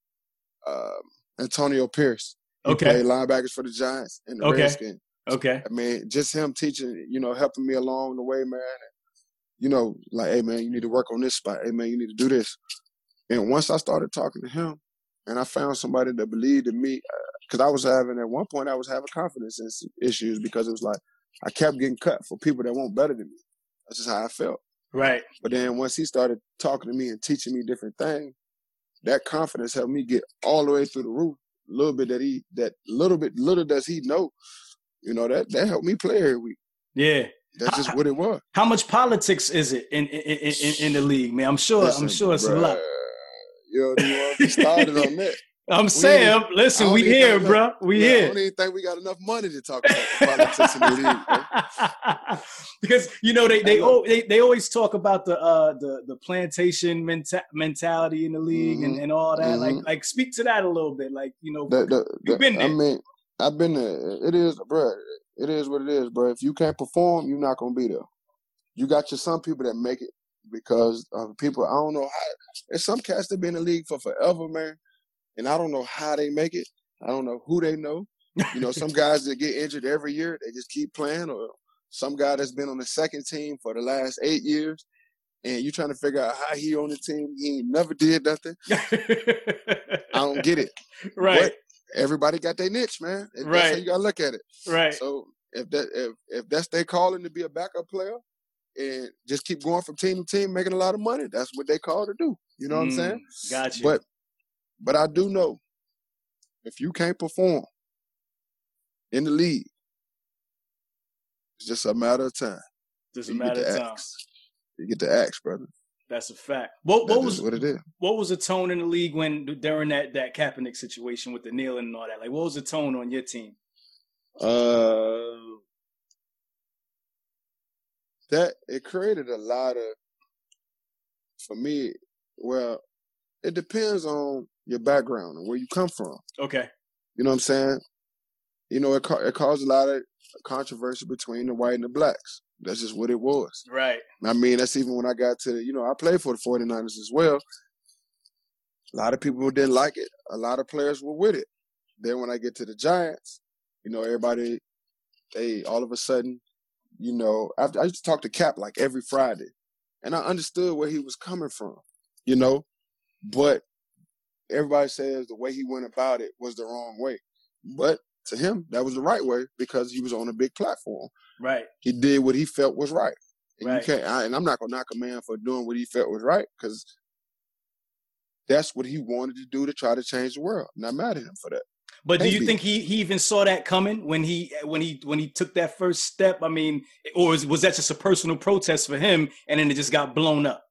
Antonio Pierce. He played linebackers for the Giants and the Redskins. Okay. I mean, just him teaching, helping me along the way, man. And, like, hey, man, you need to work on this spot. Hey, man, you need to do this. And once I started talking to him and I found somebody that believed in me, because at one point I was having confidence issues because it was like I kept getting cut for people that weren't better than me. That's just how I felt. Right. But then once he started talking to me and teaching me different things, that confidence helped me get all the way through the roof. Little does he know, that helped me play every week. Yeah. That's just what it was. How much politics is it in the league, man? I'm sure it's a lot. You don't even want to be started on that. I'm saying, listen, we here, bro. We here. I don't even think we got enough money to talk about the politics in the league. Because they always talk about the plantation mentality in the league and all that. Like speak to that a little bit. Like you've been there. I mean, I've been there. It is, bro. It is what it is, bro. If you can't perform, you're not gonna be there. You got some people that make it because of people. I don't know how. There's some cats that been in the league for forever, man. And I don't know how they make it. I don't know who they know. Some guys that get injured every year, they just keep playing. Or some guy that's been on the second team for the last 8 years, and you trying to figure out how he on the team. He ain't never did nothing. I don't get it. Right. But everybody got their niche, man. That's how you got to look at it. Right. So if that's their calling to be a backup player and just keep going from team to team, making a lot of money, that's what they call to do. You know what I'm saying? Gotcha. But I do know if you can't perform in the league, it's just a matter of time. Just a matter of time. You get to ask, brother. That's a fact. What was what it is? What was the tone in the league during that Kaepernick situation with the kneeling and all that? Like, what was the tone on your team? That it created a lot of, for me. Well, it depends on your background and where you come from. Okay. You know what I'm saying? It caused a lot of controversy between the white and the blacks. That's just what it was. Right. I mean, that's even when I got to, I played for the 49ers as well. A lot of people didn't like it. A lot of players were with it. Then when I get to the Giants, everybody, they all of a sudden, after I used to talk to Cap like every Friday, and I understood where he was coming from, but everybody says the way he went about it was the wrong way. But to him, that was the right way because he was on a big platform. Right. He did what he felt was right. And right. And I'm not going to knock a man for doing what he felt was right because that's what he wanted to do to try to change the world. I'm not mad at him for that. But do you think he even saw that coming when he took that first step? I mean, or was that just a personal protest for him and then it just got blown up?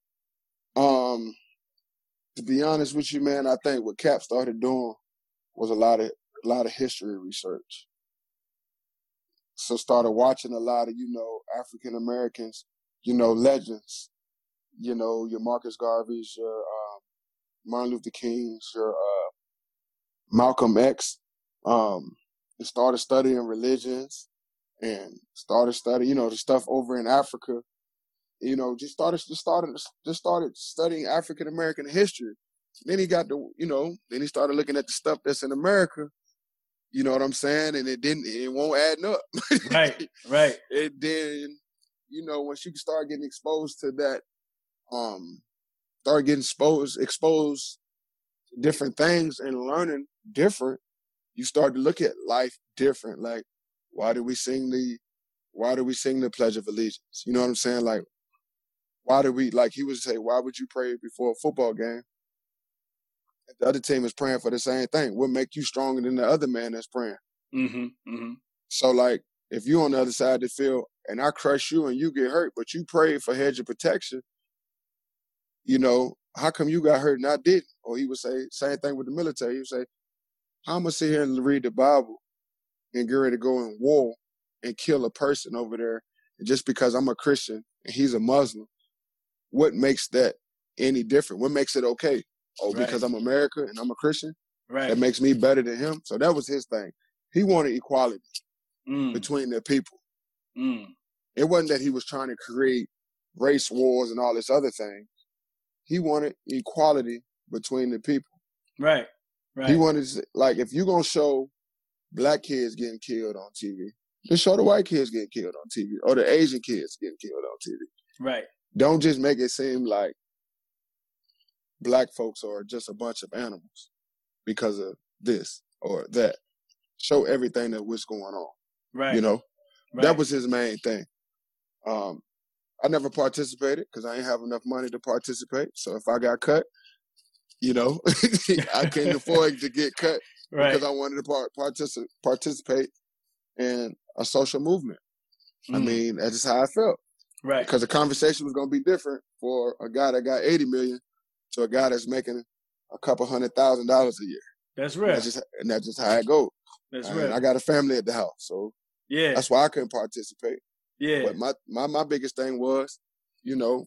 To be honest with you, man, I think what Cap started doing was a lot of history research. So started watching a lot of, African Americans, legends, your Marcus Garveys, your Martin Luther Kings, your Malcolm X, and started studying religions and started studying, the stuff over in Africa. Just started studying African American history. Then he got then he started looking at the stuff that's in America. You know what I'm saying? And it won't add up. Right, right. And then, once you start getting exposed to that, start getting exposed to different things and learning different, you start to look at life different. Like, why do we sing the Pledge of Allegiance? You know what I'm saying? Like, why do we, like he would say, why would you pray before a football game? If the other team is praying for the same thing, what make you stronger than the other man that's praying? Mm-hmm, mm-hmm. So, like, if you on the other side of the field and I crush you and you get hurt, but you pray for hedge of protection, you know, how come you got hurt and I didn't? Or he would say, same thing with the military. He would say, I'm going to sit here and read the Bible and get ready to go in war and kill a person over there. And just because I'm a Christian and he's a Muslim, what makes that any different? What makes it okay? Oh, because I'm American and I'm a Christian? That makes me better than him? So that was his thing. He wanted equality between the people. It wasn't that he was trying to create race wars and all this other thing. He wanted equality between the people. Right. He wanted to, like, if you're going to show black kids getting killed on TV, just show the white kids getting killed on TV or the Asian kids getting killed on TV. Right. Don't just make it seem like black folks are just a bunch of animals because of this or that. Show everything that what's going on. Right. You know? Right. That was his main thing. I never participated because I ain't have enough money to participate. So if I got cut, you know, I couldn't afford to get cut because I wanted to participate in a social movement. I mean, that's just how I felt. Right. Because the conversation was going to be different for a guy that got 80 million to a guy that's making a couple $100,000 a year. That's right. That's just how it goes. That's right. I got a family at the house, so yeah, that's why I couldn't participate. Yeah. But my biggest thing was, you know,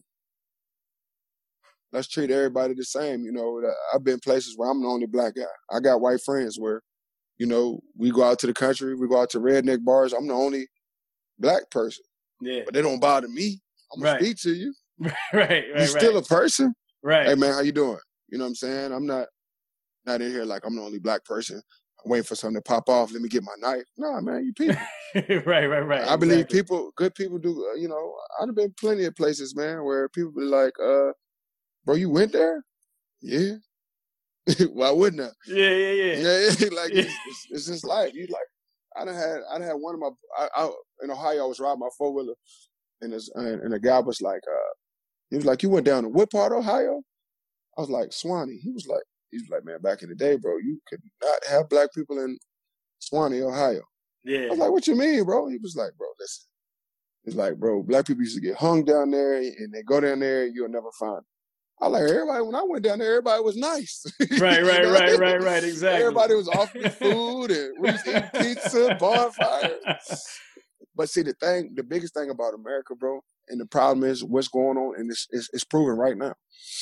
let's treat everybody the same. You know, I've been places where I'm the only black guy. I got white friends where, you know, we go out to the country, we go out to redneck bars. I'm the only black person. Yeah. But they don't bother me. I'm going to speak to you. Right. You're still a person. Right. Hey, man, how you doing? You know what I'm saying? I'm not in here like I'm the only black person. I'm waiting for something to pop off. Let me get my knife. Nah, man, you people. Right. I believe good people do, you know, I've been plenty of places, man, where people be like, bro, you went there? Yeah. Why wouldn't I? Yeah. Like, it's just life. You like, I done had one of my, in Ohio, I was riding my four-wheeler, and the guy was like, he was like, you went down to what part of Ohio? I was like, Swanee. He was like, man, back in the day, bro, you could not have black people in Swanee, Ohio. Yeah. I was like, what you mean, bro? He was like, bro, listen. He's like, bro, black people used to get hung down there, and they go down there, and you'll never find them. I like, everybody, when I went down there, everybody was nice. Right, exactly. Everybody was offering food, and we was eating pizza, bonfire. But see, the biggest thing about America, bro, and the problem is what's going on, and it's proven right now.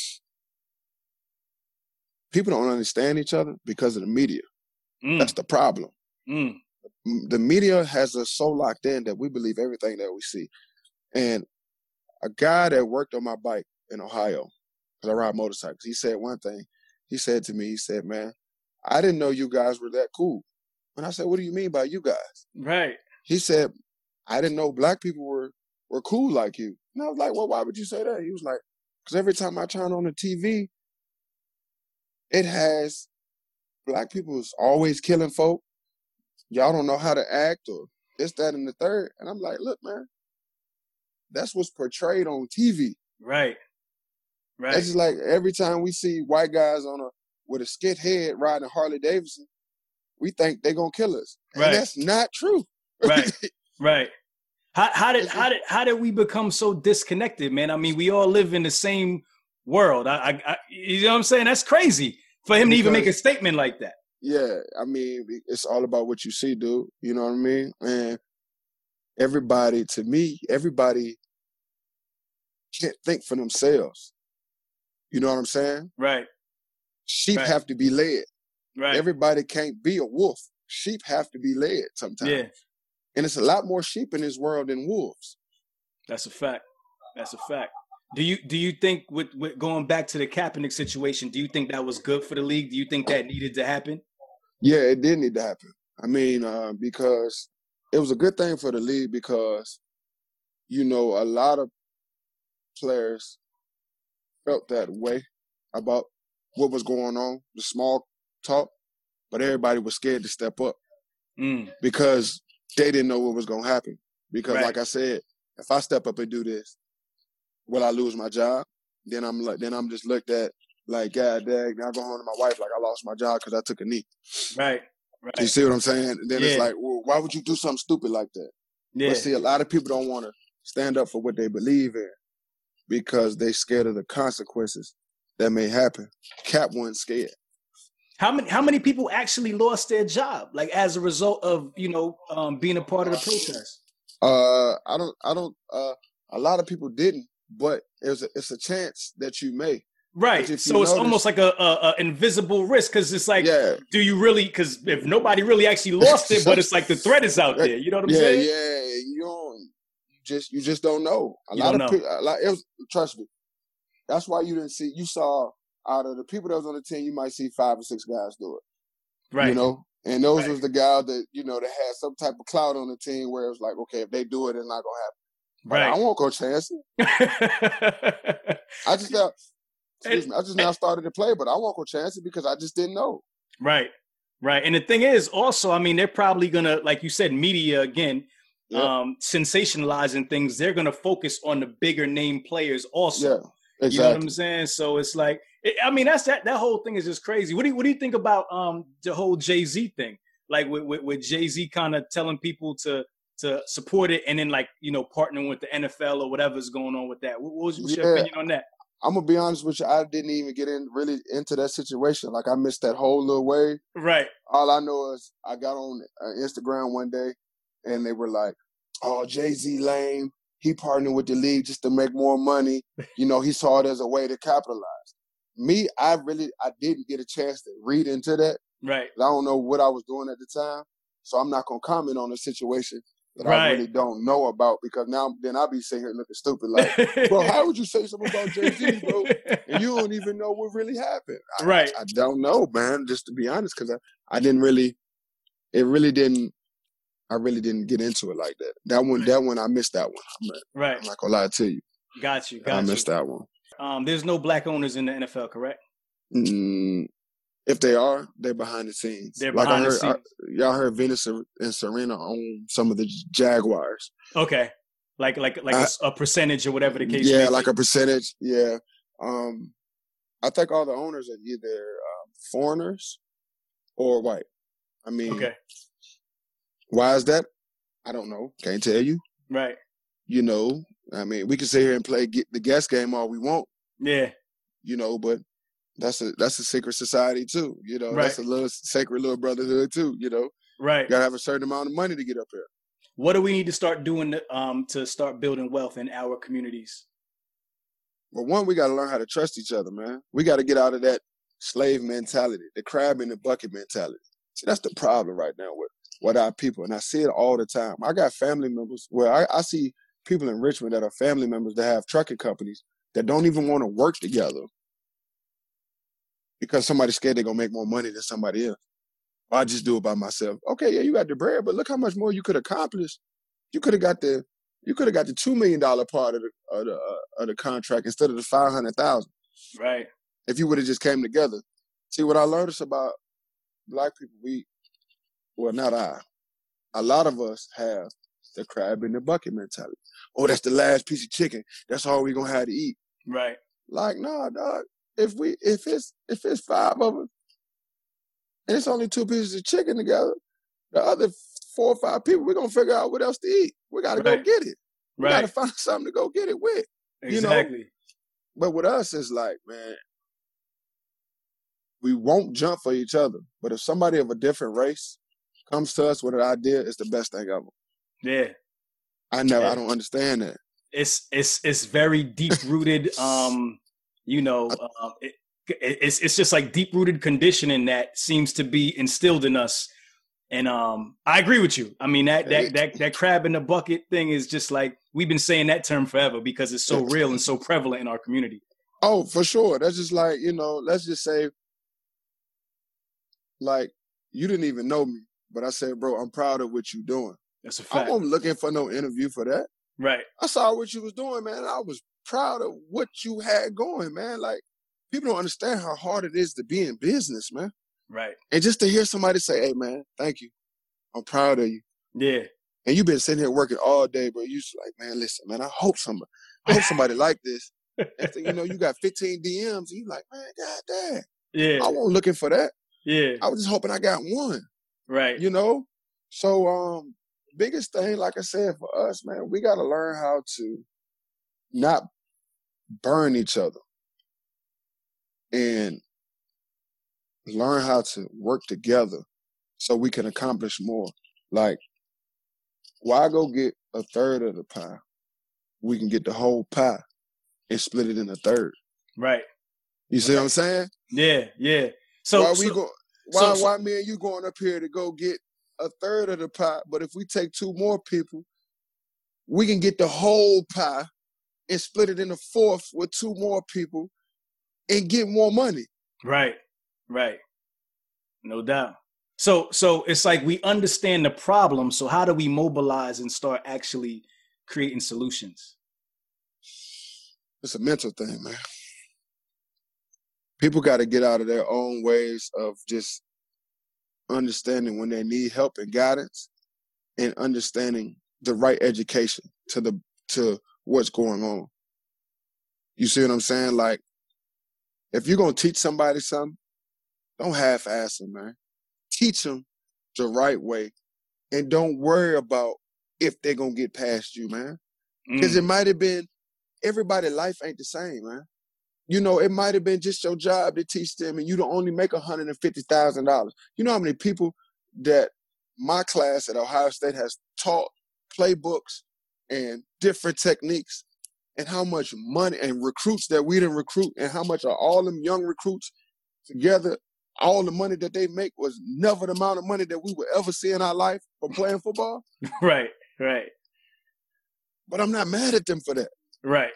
People don't understand each other because of the media. That's the problem. The media has us so locked in that we believe everything that we see. And a guy that worked on my bike in Ohio, because I ride motorcycles, he said one thing. He said to me, he said, man, I didn't know you guys were that cool. And I said, what do you mean by you guys? Right. He said, I didn't know black people were cool like you. And I was like, well, why would you say that? He was like, because every time I turn on the TV, it has black people is always killing folk. Y'all don't know how to act or this, that, and the third. And I'm like, look, man, that's what's portrayed on TV. Right. It's just like every time we see white guys with a skit head riding a Harley Davidson, we think they're gonna kill us. And that's not true. Right. How did we become so disconnected, man? I mean, we all live in the same world. You know what I'm saying? That's crazy for him to even make a statement like that. Yeah, I mean, it's all about what you see, dude. You know what I mean? And everybody can't think for themselves. You know what I'm saying? Right. Sheep have to be led. Right. Everybody can't be a wolf. Sheep have to be led sometimes. Yeah. And it's a lot more sheep in this world than wolves. That's a fact. Do you think with going back to the Kaepernick situation, do you think that was good for the league? Do you think that needed to happen? Yeah, it did need to happen. I mean, because it was a good thing for the league because, you know, a lot of players felt that way about what was going on, the small talk, but everybody was scared to step up because they didn't know what was going to happen. Because like I said, if I step up and do this, will I lose my job? Then I'm just looked at like, God dang, now I go home to my wife like I lost my job because I took a knee. Right. You see what I'm saying? And then it's like, well, why would you do something stupid like that? Yeah. But see, a lot of people don't want to stand up for what they believe in. because they scared of the consequences that may happen. Cap wasn't scared. How many people actually lost their job, like as a result of being a part of the protest? I don't. A lot of people didn't, but it's a chance that you may. Right. So it's almost like a invisible risk, because it's like, do you really? Because if nobody really actually lost it, but it's like the threat is out there. You know what I'm saying? Yeah. You just don't know. Trust me. That's why you didn't see. You saw out of the people that was on the team, you might see 5 or 6 guys do it. Right. And those was the guys that that had some type of clout on the team where it was like, okay, if they do it, it's not gonna happen. But right. I won't go chance it. I just now started to play, but I won't go chance it because I just didn't know. Right. And the thing is, also, I mean, they're probably gonna, like you said, media again, sensationalizing things. They're gonna focus on the bigger name players also. Yeah, exactly. You know what I'm saying? So it's like, I mean, that's that whole thing is just crazy. What do you think about the whole Jay-Z thing? Like with Jay-Z kind of telling people to support it, and then partnering with the NFL or whatever's going on with that. What's your opinion on that? I'm gonna be honest with you. I didn't even get really into that situation. Like, I missed that whole little wave. Right. All I know is I got on Instagram one day, and they were like, "Oh, Jay-Z lame. He partnered with the league just to make more money. He saw it as a way to capitalize." Me, I didn't get a chance to read into that. Right. I don't know what I was doing at the time, so I'm not gonna comment on the situation that I really don't know about, because then I'll be sitting here looking stupid like, bro, how would you say something about Jay-Z, bro, and you don't even know what really happened? I don't know, man, just to be honest, because I really didn't get into it like that. That one, I missed that one. I'm not gonna lie to you. Got you. I missed that one. There's no black owners in the NFL, correct? If they are, they're behind the scenes. They're behind the scenes. Y'all heard Venus and Serena own some of the Jaguars. Okay, like a percentage or whatever the case. Yeah, like a percentage. Yeah, I think all the owners are either foreigners or white. I mean, okay. Why is that? I don't know. Can't tell you. Right. I mean, we can sit here and play the guess game all we want. Yeah. But that's a secret society too. That's a little sacred little brotherhood too. Right. You gotta have a certain amount of money to get up here. What do we need to start doing to start building wealth in our communities? Well, one, we got to learn how to trust each other, man. We got to get out of that slave mentality, the crab in the bucket mentality. See, that's the problem right now with our people, and I see it all the time. I got family members where I see people in Richmond that are family members that have trucking companies that don't even want to work together because somebody's scared they're going to make more money than somebody else. Or I just do it by myself. Okay, yeah, you got the bread, but look how much more you could accomplish. You could have got the $2 million part of the contract instead of the $500,000. Right. If you would have just came together. See, what I learned is about black people, a lot of us have the crab in the bucket mentality. Oh, that's the last piece of chicken. That's all we're gonna have to eat. Right. Like, nah, dog. If it's 5 of us and it's only 2 pieces of chicken together, the other 4 or 5 people, we're gonna figure out what else to eat. We gotta go get it. We gotta find something to go get it with. Exactly. But with us, it's like, man, we won't jump for each other. But if somebody of a different race comes to us with an idea, it's the best thing ever. Yeah. I don't understand that. It's very deep rooted. It's just like deep rooted conditioning that seems to be instilled in us. And I agree with you. I mean, that crab in the bucket thing is just like, we've been saying that term forever because it's so real and so prevalent in our community. Oh, for sure. That's just like, let's just say, like, you didn't even know me, but I said, bro, I'm proud of what you're doing. That's a fact. I wasn't looking for no interview for that. Right. I saw what you was doing, man. I was proud of what you had going, man. Like, people don't understand how hard it is to be in business, man. Right. And just to hear somebody say, hey, man, thank you. I'm proud of you. Yeah. And you've been sitting here working all day, bro. You just like, man, listen, man, I hope somebody like this. Next thing you know, you got 15 DMs, and you like, man, goddamn. Yeah. I wasn't looking for that. Yeah. I was just hoping I got one. Right. So, biggest thing, like I said, for us, man, we got to learn how to not burn each other and learn how to work together so we can accomplish more. Like, why go get a third of the pie? We can get the whole pie and split it in a third. Right. You see what I'm saying? Yeah, yeah. So why me and you going up here to go get a third of the pie? But if we take two more people, we can get the whole pie and split it in a fourth with two more people and get more money. Right, right. No doubt. So it's like we understand the problem. So how do we mobilize and start actually creating solutions? It's a mental thing, man. People got to get out of their own ways of just understanding when they need help and guidance, and understanding the right education to what's going on. You see what I'm saying? Like, if you're going to teach somebody something, don't half-ass them, man. Teach them the right way, and don't worry about if they're going to get past you, man. Because it might have been, everybody's life ain't the same, man. You know, it might have been just your job to teach them, and you don't only make $150,000. You know how many people that my class at Ohio State has taught playbooks and different techniques, and how much money and recruits that we didn't recruit, and how much are all them young recruits together, all the money that they make was never the amount of money that we would ever see in our life from playing football. Right, right. But I'm not mad at them for that. Right.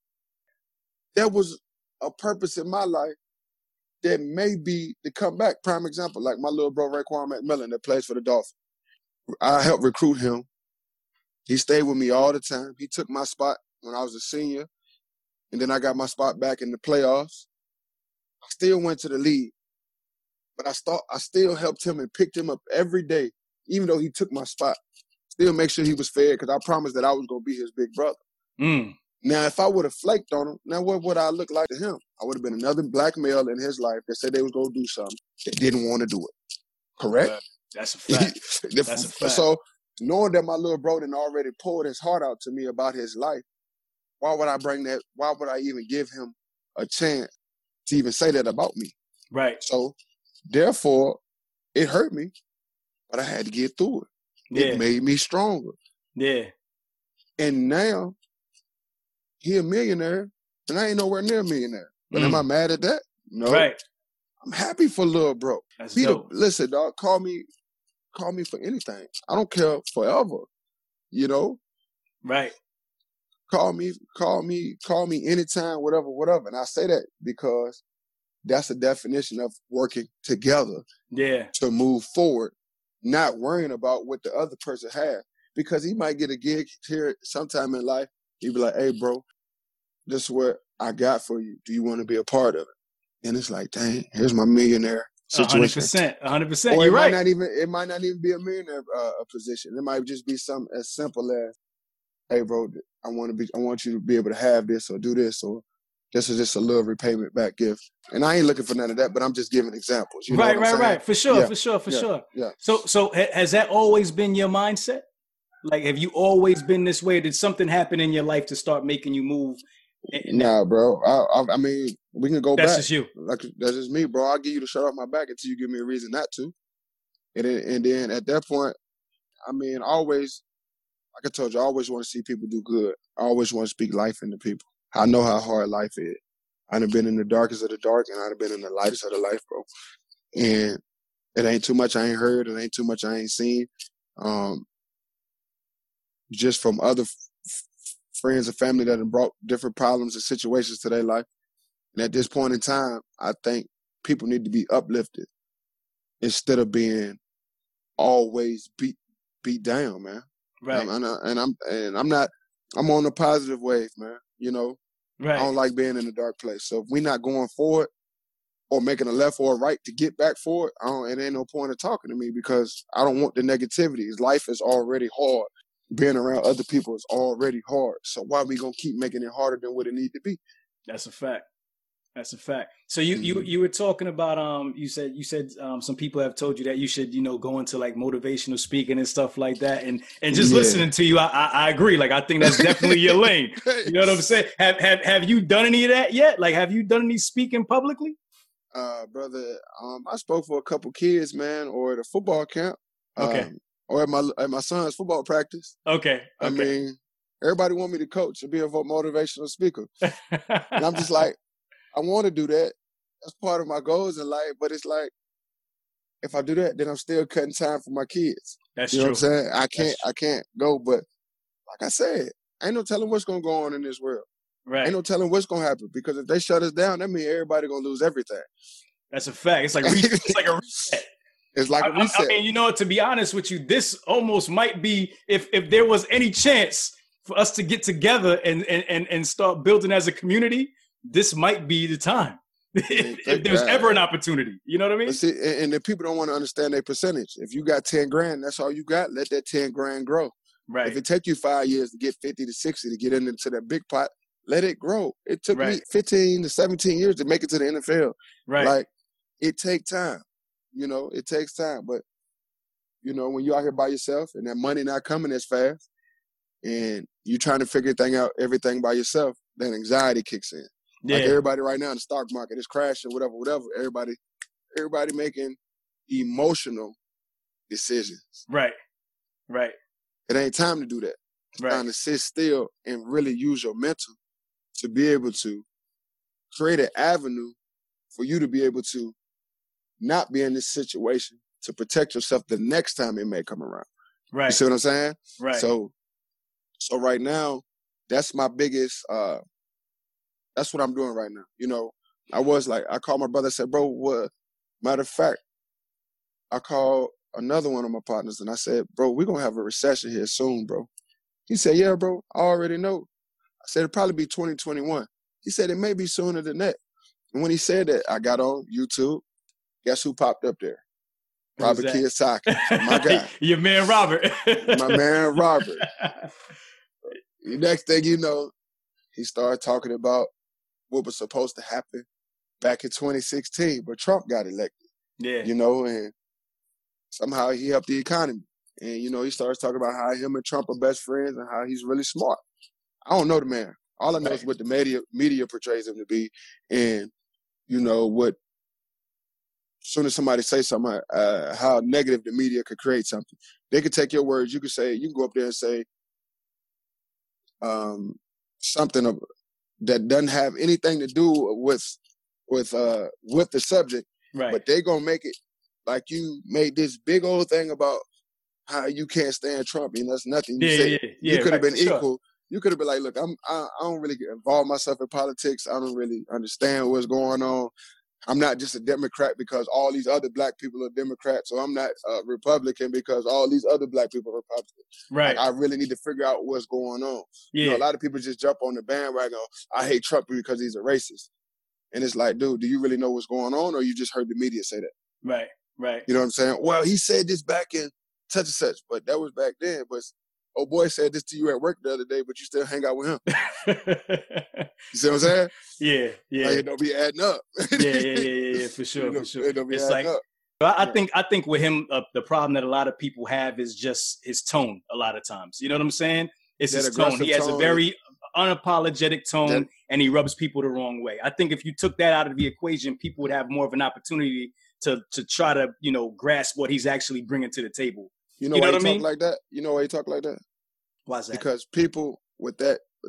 There was a purpose in my life that may be to come back. Prime example, like my little bro Raekwon McMillan that plays for the Dolphins. I helped recruit him. He stayed with me all the time. He took my spot when I was a senior, and then I got my spot back in the playoffs. I still went to the league, but I still helped him and picked him up every day, even though he took my spot. Still make sure he was fair, because I promised that I was going to be his big brother. Now, if I would have flaked on him, now what would I look like to him? I would have been another black male in his life that said they was going to do something that didn't want to do it. Correct? That's a fact. That's a fact. So knowing that my little bro done already poured his heart out to me about his life, why would I bring that? Why would I even give him a chance to even say that about me? Right. So therefore, it hurt me, but I had to get through it. Yeah. It made me stronger. Yeah. And now, he a millionaire, and I ain't nowhere near a millionaire. But am I mad at that? No. Right. I'm happy for little bro. That's dope. Listen, dog, call me for anything. I don't care forever. You know? Right. Call me anytime, whatever. And I say that because that's the definition of working together. Yeah. To move forward, not worrying about what the other person has. Because he might get a gig here sometime in life. He'd be like, hey, bro, this is what I got for you. Do you want to be a part of it? And it's like, dang, here's my millionaire situation. 100%. Or You're right. It might not even be a millionaire position. It might just be something as simple as, hey, bro, I want you to be able to have this or do this, or this is just a little repayment back gift. And I ain't looking for none of that, but I'm just giving examples. You know what I'm saying? Right. For sure. Yeah. So has that always been your mindset? Like, have you always been this way? Did something happen in your life to start making you move? Nah, bro. I mean, we can go back. That's just you. Like, that's just me, bro. I'll give you the shirt off my back until you give me a reason not to. And then at that point, I mean, always, like I told you, I always want to see people do good. I always want to speak life into people. I know how hard life is. I done been in the darkest of the dark, and I done been in the lightest of the life, bro. And it ain't too much I ain't heard. It ain't too much I ain't seen. Just from other friends and family that have brought different problems and situations to their life. And at this point in time, I think people need to be uplifted instead of being always beat down, man. Right. I'm on the positive wave, man. You know, right. I don't like being in a dark place. So if we're not going forward or making a left or a right to get back forward, it ain't no point of talking to me, because I don't want the negativity. Life is already hard. Being around other people is already hard. So why are we going to keep making it harder than what it need to be? That's a fact. That's a fact. So you were talking about you said some people have told you that you should go into like motivational speaking and stuff like that, and just Yeah. listening to you, I agree. Like I think that's definitely your lane. You know what I'm saying? Have you done any of that yet? Like have you done any speaking publicly? Brother, I spoke for a couple kids, man, or at a football camp, Okay. or at my son's football practice. Okay. I mean, everybody want me to coach and be a motivational speaker, and I'm just like, I want to do that. That's part of my goals in life, but it's like, if I do that, then I'm still cutting time for my kids. That's you know true. What I'm saying? I can't go, but like I said, ain't no telling what's gonna go on in this world. Right. Ain't no telling what's gonna happen, because if they shut us down, that means everybody gonna lose everything. That's a fact. It's like a reset. It's like a reset. I mean, to be honest with you, this almost might be, if there was any chance for us to get together and start building as a community, this might be the time. If there's ever an opportunity, you know what I mean? But see, and the people don't want to understand their percentage. If you got 10 grand, that's all you got. Let that 10 grand grow. Right. If it take you 5 years to get 50 to 60 to get into that big pot, let it grow. It took me 15 to 17 years to make it to the NFL. Right. Like, it takes time. It takes time. But, when you're out here by yourself and that money not coming as fast and you trying to figure everything by yourself, then anxiety kicks in. Yeah. Like everybody right now in the stock market is crashing, whatever. Everybody making emotional decisions. Right. It ain't time to do that. It's time to sit still and really use your mental to be able to create an avenue for you to be able to not be in this situation, to protect yourself the next time it may come around. Right. You see what I'm saying? Right. So right now, that's my biggest, that's what I'm doing right now. I called my brother, I said, bro, what? Matter of fact, I called another one of my partners and I said, bro, we're going to have a recession here soon, bro. He said, yeah, bro, I already know. I said, it'll probably be 2021. He said, it may be sooner than that. And when he said that, I got on YouTube. Guess who popped up there? Robert Kiyosaki, my guy. Your man, Robert. My man, Robert. The next thing you know, he started talking about what was supposed to happen back in 2016, but Trump got elected. Yeah. And somehow he helped the economy. And, he starts talking about how him and Trump are best friends and how he's really smart. I don't know the man. All I know is what the media portrays him to be. And, as soon as somebody says something, how negative the media could create something. They could take your words. You can go up there and say something that doesn't have anything to do with the subject. Right. But they're going to make it like you made this big old thing about how you can't stand Trump. That's nothing. You could have been equal. Sure. You could have been like, look, I don't really get involved myself in politics. I don't really understand what's going on. I'm not just a Democrat because all these other black people are Democrats, or I'm not a Republican because all these other black people are Republicans. Right. Like, I really need to figure out what's going on. Yeah. A lot of people just jump on the bandwagon. I hate Trump because he's a racist. And it's like, dude, do you really know what's going on, or you just heard the media say that? Right. You know what I'm saying? Well, he said this back in such and such, but that was back then. But old boy said this to you at work the other day, but you still hang out with him. You see what I'm saying? Yeah. Like, it don't be adding up. Yeah, for sure. It don't be it's adding up. I think with him, the problem that a lot of people have is just his tone. A lot of times, you know what I'm saying? It's his tone. He has a very unapologetic tone, and he rubs people the wrong way. I think if you took that out of the equation, people would have more of an opportunity to try to grasp what he's actually bringing to the table. You know why he talk like that? You know why he talk like that? Why is that? Because people with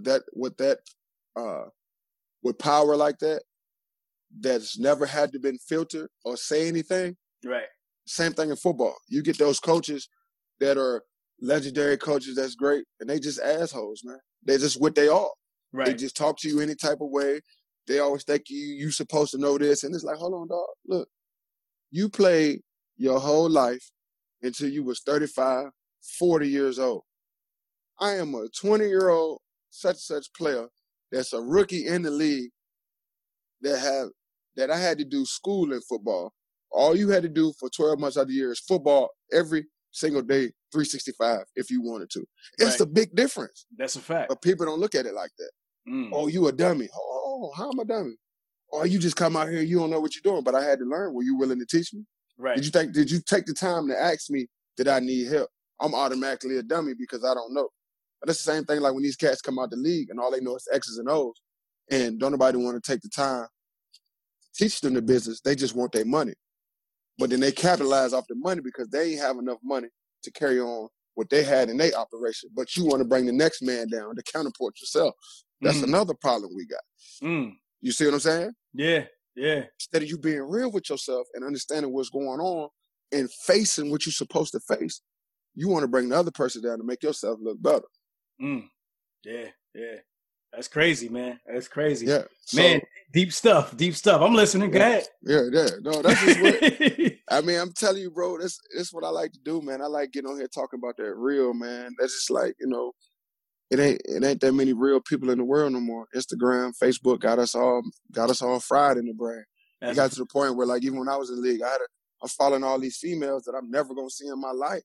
power like that, that's never had to been filtered or say anything. Right. Same thing in football. You get those coaches that are legendary coaches that's great, and they just assholes, man. They're just what they are. Right. They just talk to you any type of way. They always think you supposed to know this, and it's like, hold on, dog. Look, you played your whole life until you was 35, 40 years old. I am a 20-year-old such player that's a rookie in the league that I had to do school in football. All you had to do for 12 months out of the year is football every single day, 365, if you wanted to. It's a big difference. That's a fact. But people don't look at it like that. Oh, you a dummy. Oh, how am I a dummy? or you just come out here, you don't know what you're doing. But I had to learn. Were you willing to teach me? Right. Did you take the time to ask me, did I need help? I'm automatically a dummy because I don't know. But it's the same thing like when these cats come out the league and all they know is X's and O's, and don't nobody want to take the time to teach them the business. They just want their money. But then they capitalize off the money because they ain't have enough money to carry on what they had in their operation. But you want to bring the next man down to counterpart yourself. That's another problem we got. You see what I'm saying? Yeah. Instead of you being real with yourself and understanding what's going on and facing what you're supposed to face, you want to bring the other person down to make yourself look better. Yeah. That's crazy, man. That's crazy. Yeah. Man, deep stuff. I'm listening. Go ahead. Yeah. No, that's just what I mean, I'm telling you, bro, that's what I like to do, man. I like getting on here talking about that real, man. That's just like, it ain't that many real people in the world no more. Instagram, Facebook got us all fried in the brain. It got to the point where, like, even when I was in the league, I'm following all these females that I'm never gonna see in my life.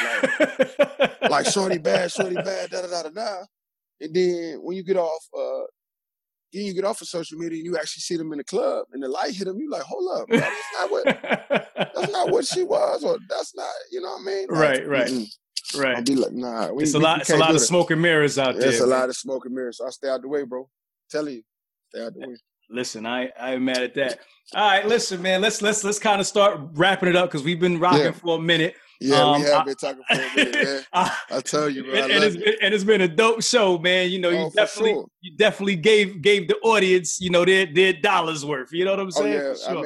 Like shorty bad, da. And then when you get off of social media and you actually see them in the club and the light hit them, you like, hold up, bro, that's not what she was, or that's not, you know what I mean? Like, Right. I'll be like, nah. It's a lot of smoke and mirrors out there. It's a lot of smoke and mirrors. So I stay out the way, bro. I'm telling you, stay out the way. Listen, I ain't mad at that. All right, listen, man. Let's kind of start wrapping it up because we've been rocking for a minute. Yeah, we have been talking for a minute, man. I tell you, bro. It's been a dope show, man. You definitely gave the audience, their dollars worth. You know what I'm saying? Oh, yeah. Sure.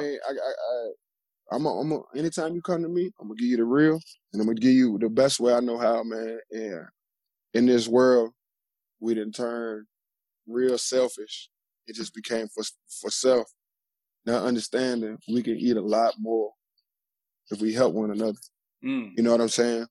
I mean, anytime you come to me, I'm gonna give you the real, and I'm gonna give you the best way I know how, man. And in this world, we didn't turn real selfish. It just became for self. Now understanding we can eat a lot more if we help one another. You know what I'm saying?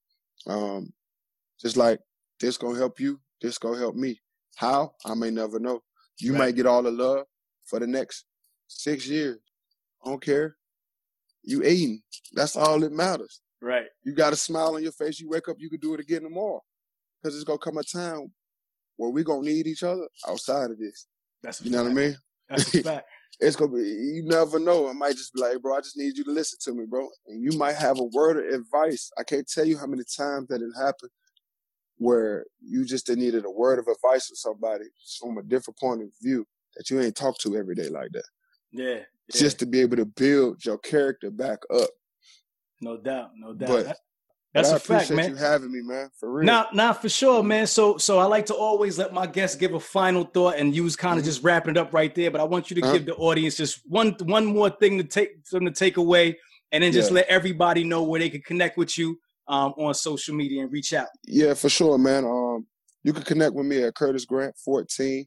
Just like this gonna help you, this gonna help me. How? I may never know. You might get all the love for the next 6 years. I don't care. You eating. That's all that matters. Right. You got a smile on your face. You wake up, you can do it again tomorrow. Because it's going to come a time where we're going to need each other outside of this. You know what I mean? That's a fact. It's going to be, you never know. I might just be like, bro, I just need you to listen to me, bro. And you might have a word of advice. I can't tell you how many times that it happened where you just needed a word of advice from somebody from a different point of view that you ain't talk to every day like that. Yeah. Just to be able to build your character back up. No doubt. But that's a fact, man. I appreciate you having me, man. For real. Nah, for sure, man. So I like to always let my guests give a final thought, and you was kind of just wrapping it up right there. But I want you to give the audience just one more thing to take away, and then just let everybody know where they can connect with you on social media and reach out. Yeah, for sure, man. You can connect with me at Curtis Grant 14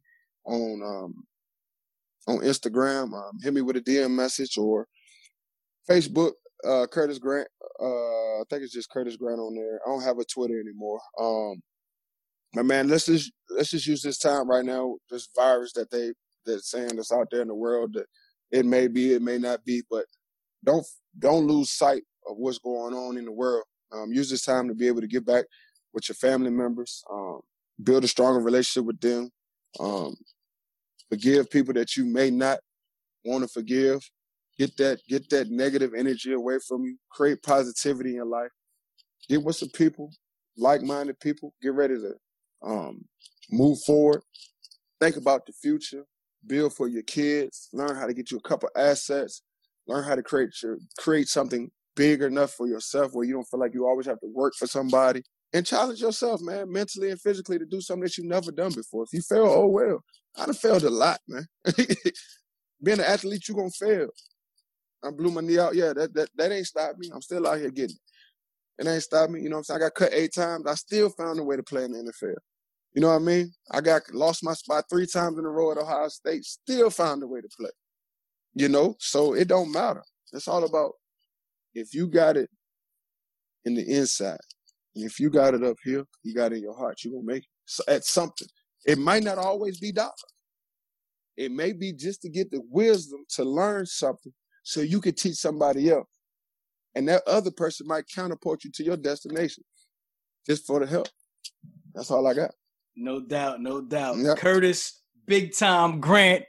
on Instagram. Hit me with a DM message, or Facebook, Curtis Grant. I think it's just Curtis Grant on there. I don't have a Twitter anymore. But man, let's just use this time right now, this virus that's saying that's out there in the world, that it may be, it may not be, but don't lose sight of what's going on in the world. Use this time to be able to get back with your family members, build a stronger relationship with them, forgive people that you may not want to forgive. Get that negative energy away from you. Create positivity in your life. Get with some people, like-minded people. Get ready to move forward. Think about the future. Build for your kids. Learn how to get you a couple assets. Learn how to create something big enough for yourself where you don't feel like you always have to work for somebody. And challenge yourself, man, mentally and physically, to do something that you've never done before. If you fail, oh well. I done failed a lot, man. Being an athlete, you're going to fail. I blew my knee out. Yeah, that ain't stopped me. I'm still out here getting it. It ain't stopped me. You know what I'm saying? I got cut 8 times. I still found a way to play in the NFL. You know what I mean? I lost my spot 3 times in a row at Ohio State. Still found a way to play. You know? So it don't matter. It's all about if you got it in the inside, and if you got it up here, you got it in your heart, you're going to make it at something. It might not always be dollars. It may be just to get the wisdom to learn something so you can teach somebody else. And that other person might counterpart you to your destination just for the help. That's all I got. No doubt. Yep. Curtis Big Time Grant,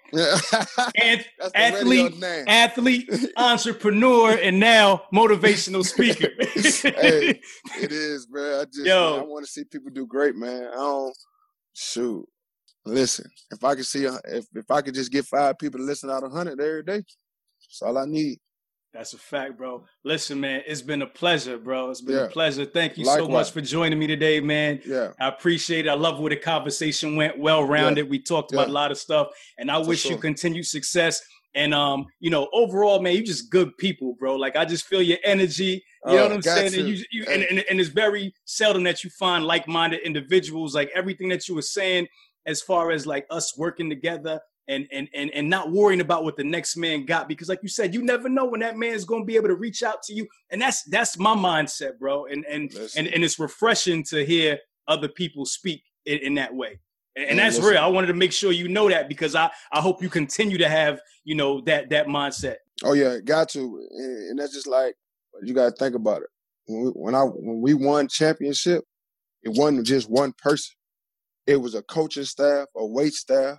athlete, entrepreneur, and now motivational speaker. Hey, it is, bro. I want to see people do great, man. Shoot. Listen, if I could if I could just get 5 people to listen out of 100 every day, that's all I need. That's a fact, bro. Listen, man, it's been a pleasure, bro. It's been a pleasure. Thank you so much for joining me today, man. Yeah. I appreciate it. I love where the conversation went, well-rounded. We talked about a lot of stuff, and I wish you continued success. And, overall, man, you just good people, bro. Like, I just feel your energy. You know what I'm saying? And it's very seldom that you find like-minded individuals. Like, everything that you were saying as far as, like, us working together and not worrying about what the next man got, because like you said, you never know when that man is going to be able to reach out to you. And that's my mindset, bro. And it's refreshing to hear other people speak in that way. And that's real. I wanted to make sure you know that, because I hope you continue to have, that mindset. Oh yeah, got to. And that's just like, you got to think about it. When we won championship, it wasn't just one person. It was a coaching staff, a weight staff,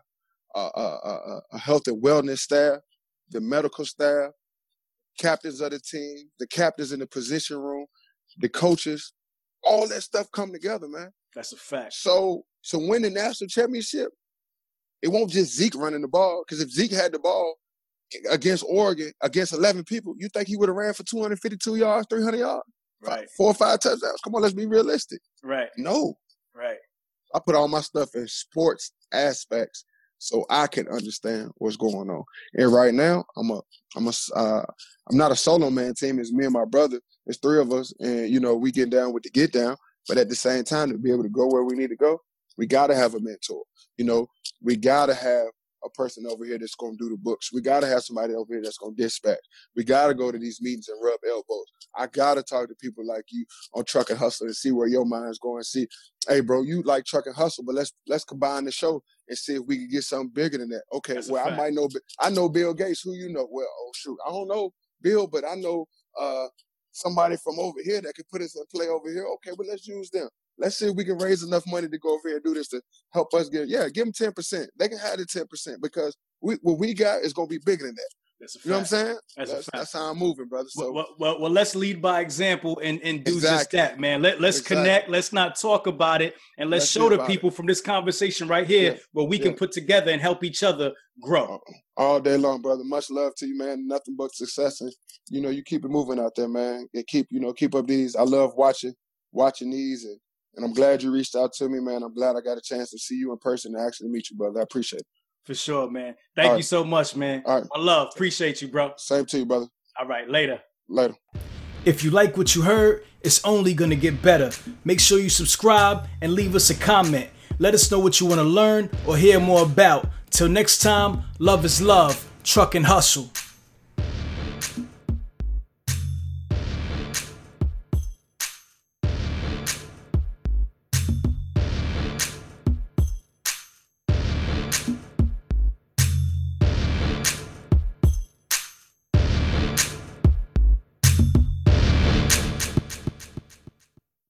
a health and wellness staff, the medical staff, captains of the team, the captains in the position room, the coaches, all that stuff come together, man. That's a fact. So win the national championship, it won't just Zeke running the ball, because if Zeke had the ball against Oregon, against 11 people, you think he would have ran for 252 yards, 300 yards? Right. 4 or 5 touchdowns? Come on, let's be realistic. Right. No. Right. I put all my stuff in sports aspects so I can understand what's going on. And right now, I'm not a solo man team. It's me and my brother. It's 3 of us, and we get down with the get down. But at the same time, to be able to go where we need to go, we got to have a mentor. We got to have a person over here that's going to do the books. We got to have somebody over here that's going to dispatch. We got to go to these meetings and rub elbows. I got to talk to people like you on Truck and Hustle and see where your mind's going. See, hey, bro, you like Truck and Hustle, but let's combine the show and see if we can get something bigger than that. Okay, that's I know Bill Gates. Who you know? Well, oh, shoot, I don't know Bill, but I know somebody from over here that could put us in play over here. Okay, well, let's use them. Let's see if we can raise enough money to go over here and do this to help us give them 10%. They can have the 10%, because what we got is going to be bigger than that. That's a fact. You know what I'm saying? That's how I'm moving, brother. So, well, let's lead by example and do just that, man. Let's connect. Let's not talk about it, and let's show the people from this conversation right here what we can put together and help each other grow. All day long, brother. Much love to you, man. Nothing but success, and you keep it moving out there, man. And keep up these. I love watching these, and I'm glad you reached out to me, man. I'm glad I got a chance to see you in person and actually meet you, brother. I appreciate it. For sure, man. Thank you so much, man. All right. My love. Appreciate you, bro. Same to you, brother. All right. Later. If you like what you heard, it's only going to get better. Make sure you subscribe and leave us a comment. Let us know what you want to learn or hear more about. Till next time, love is love. Truck and Hustle.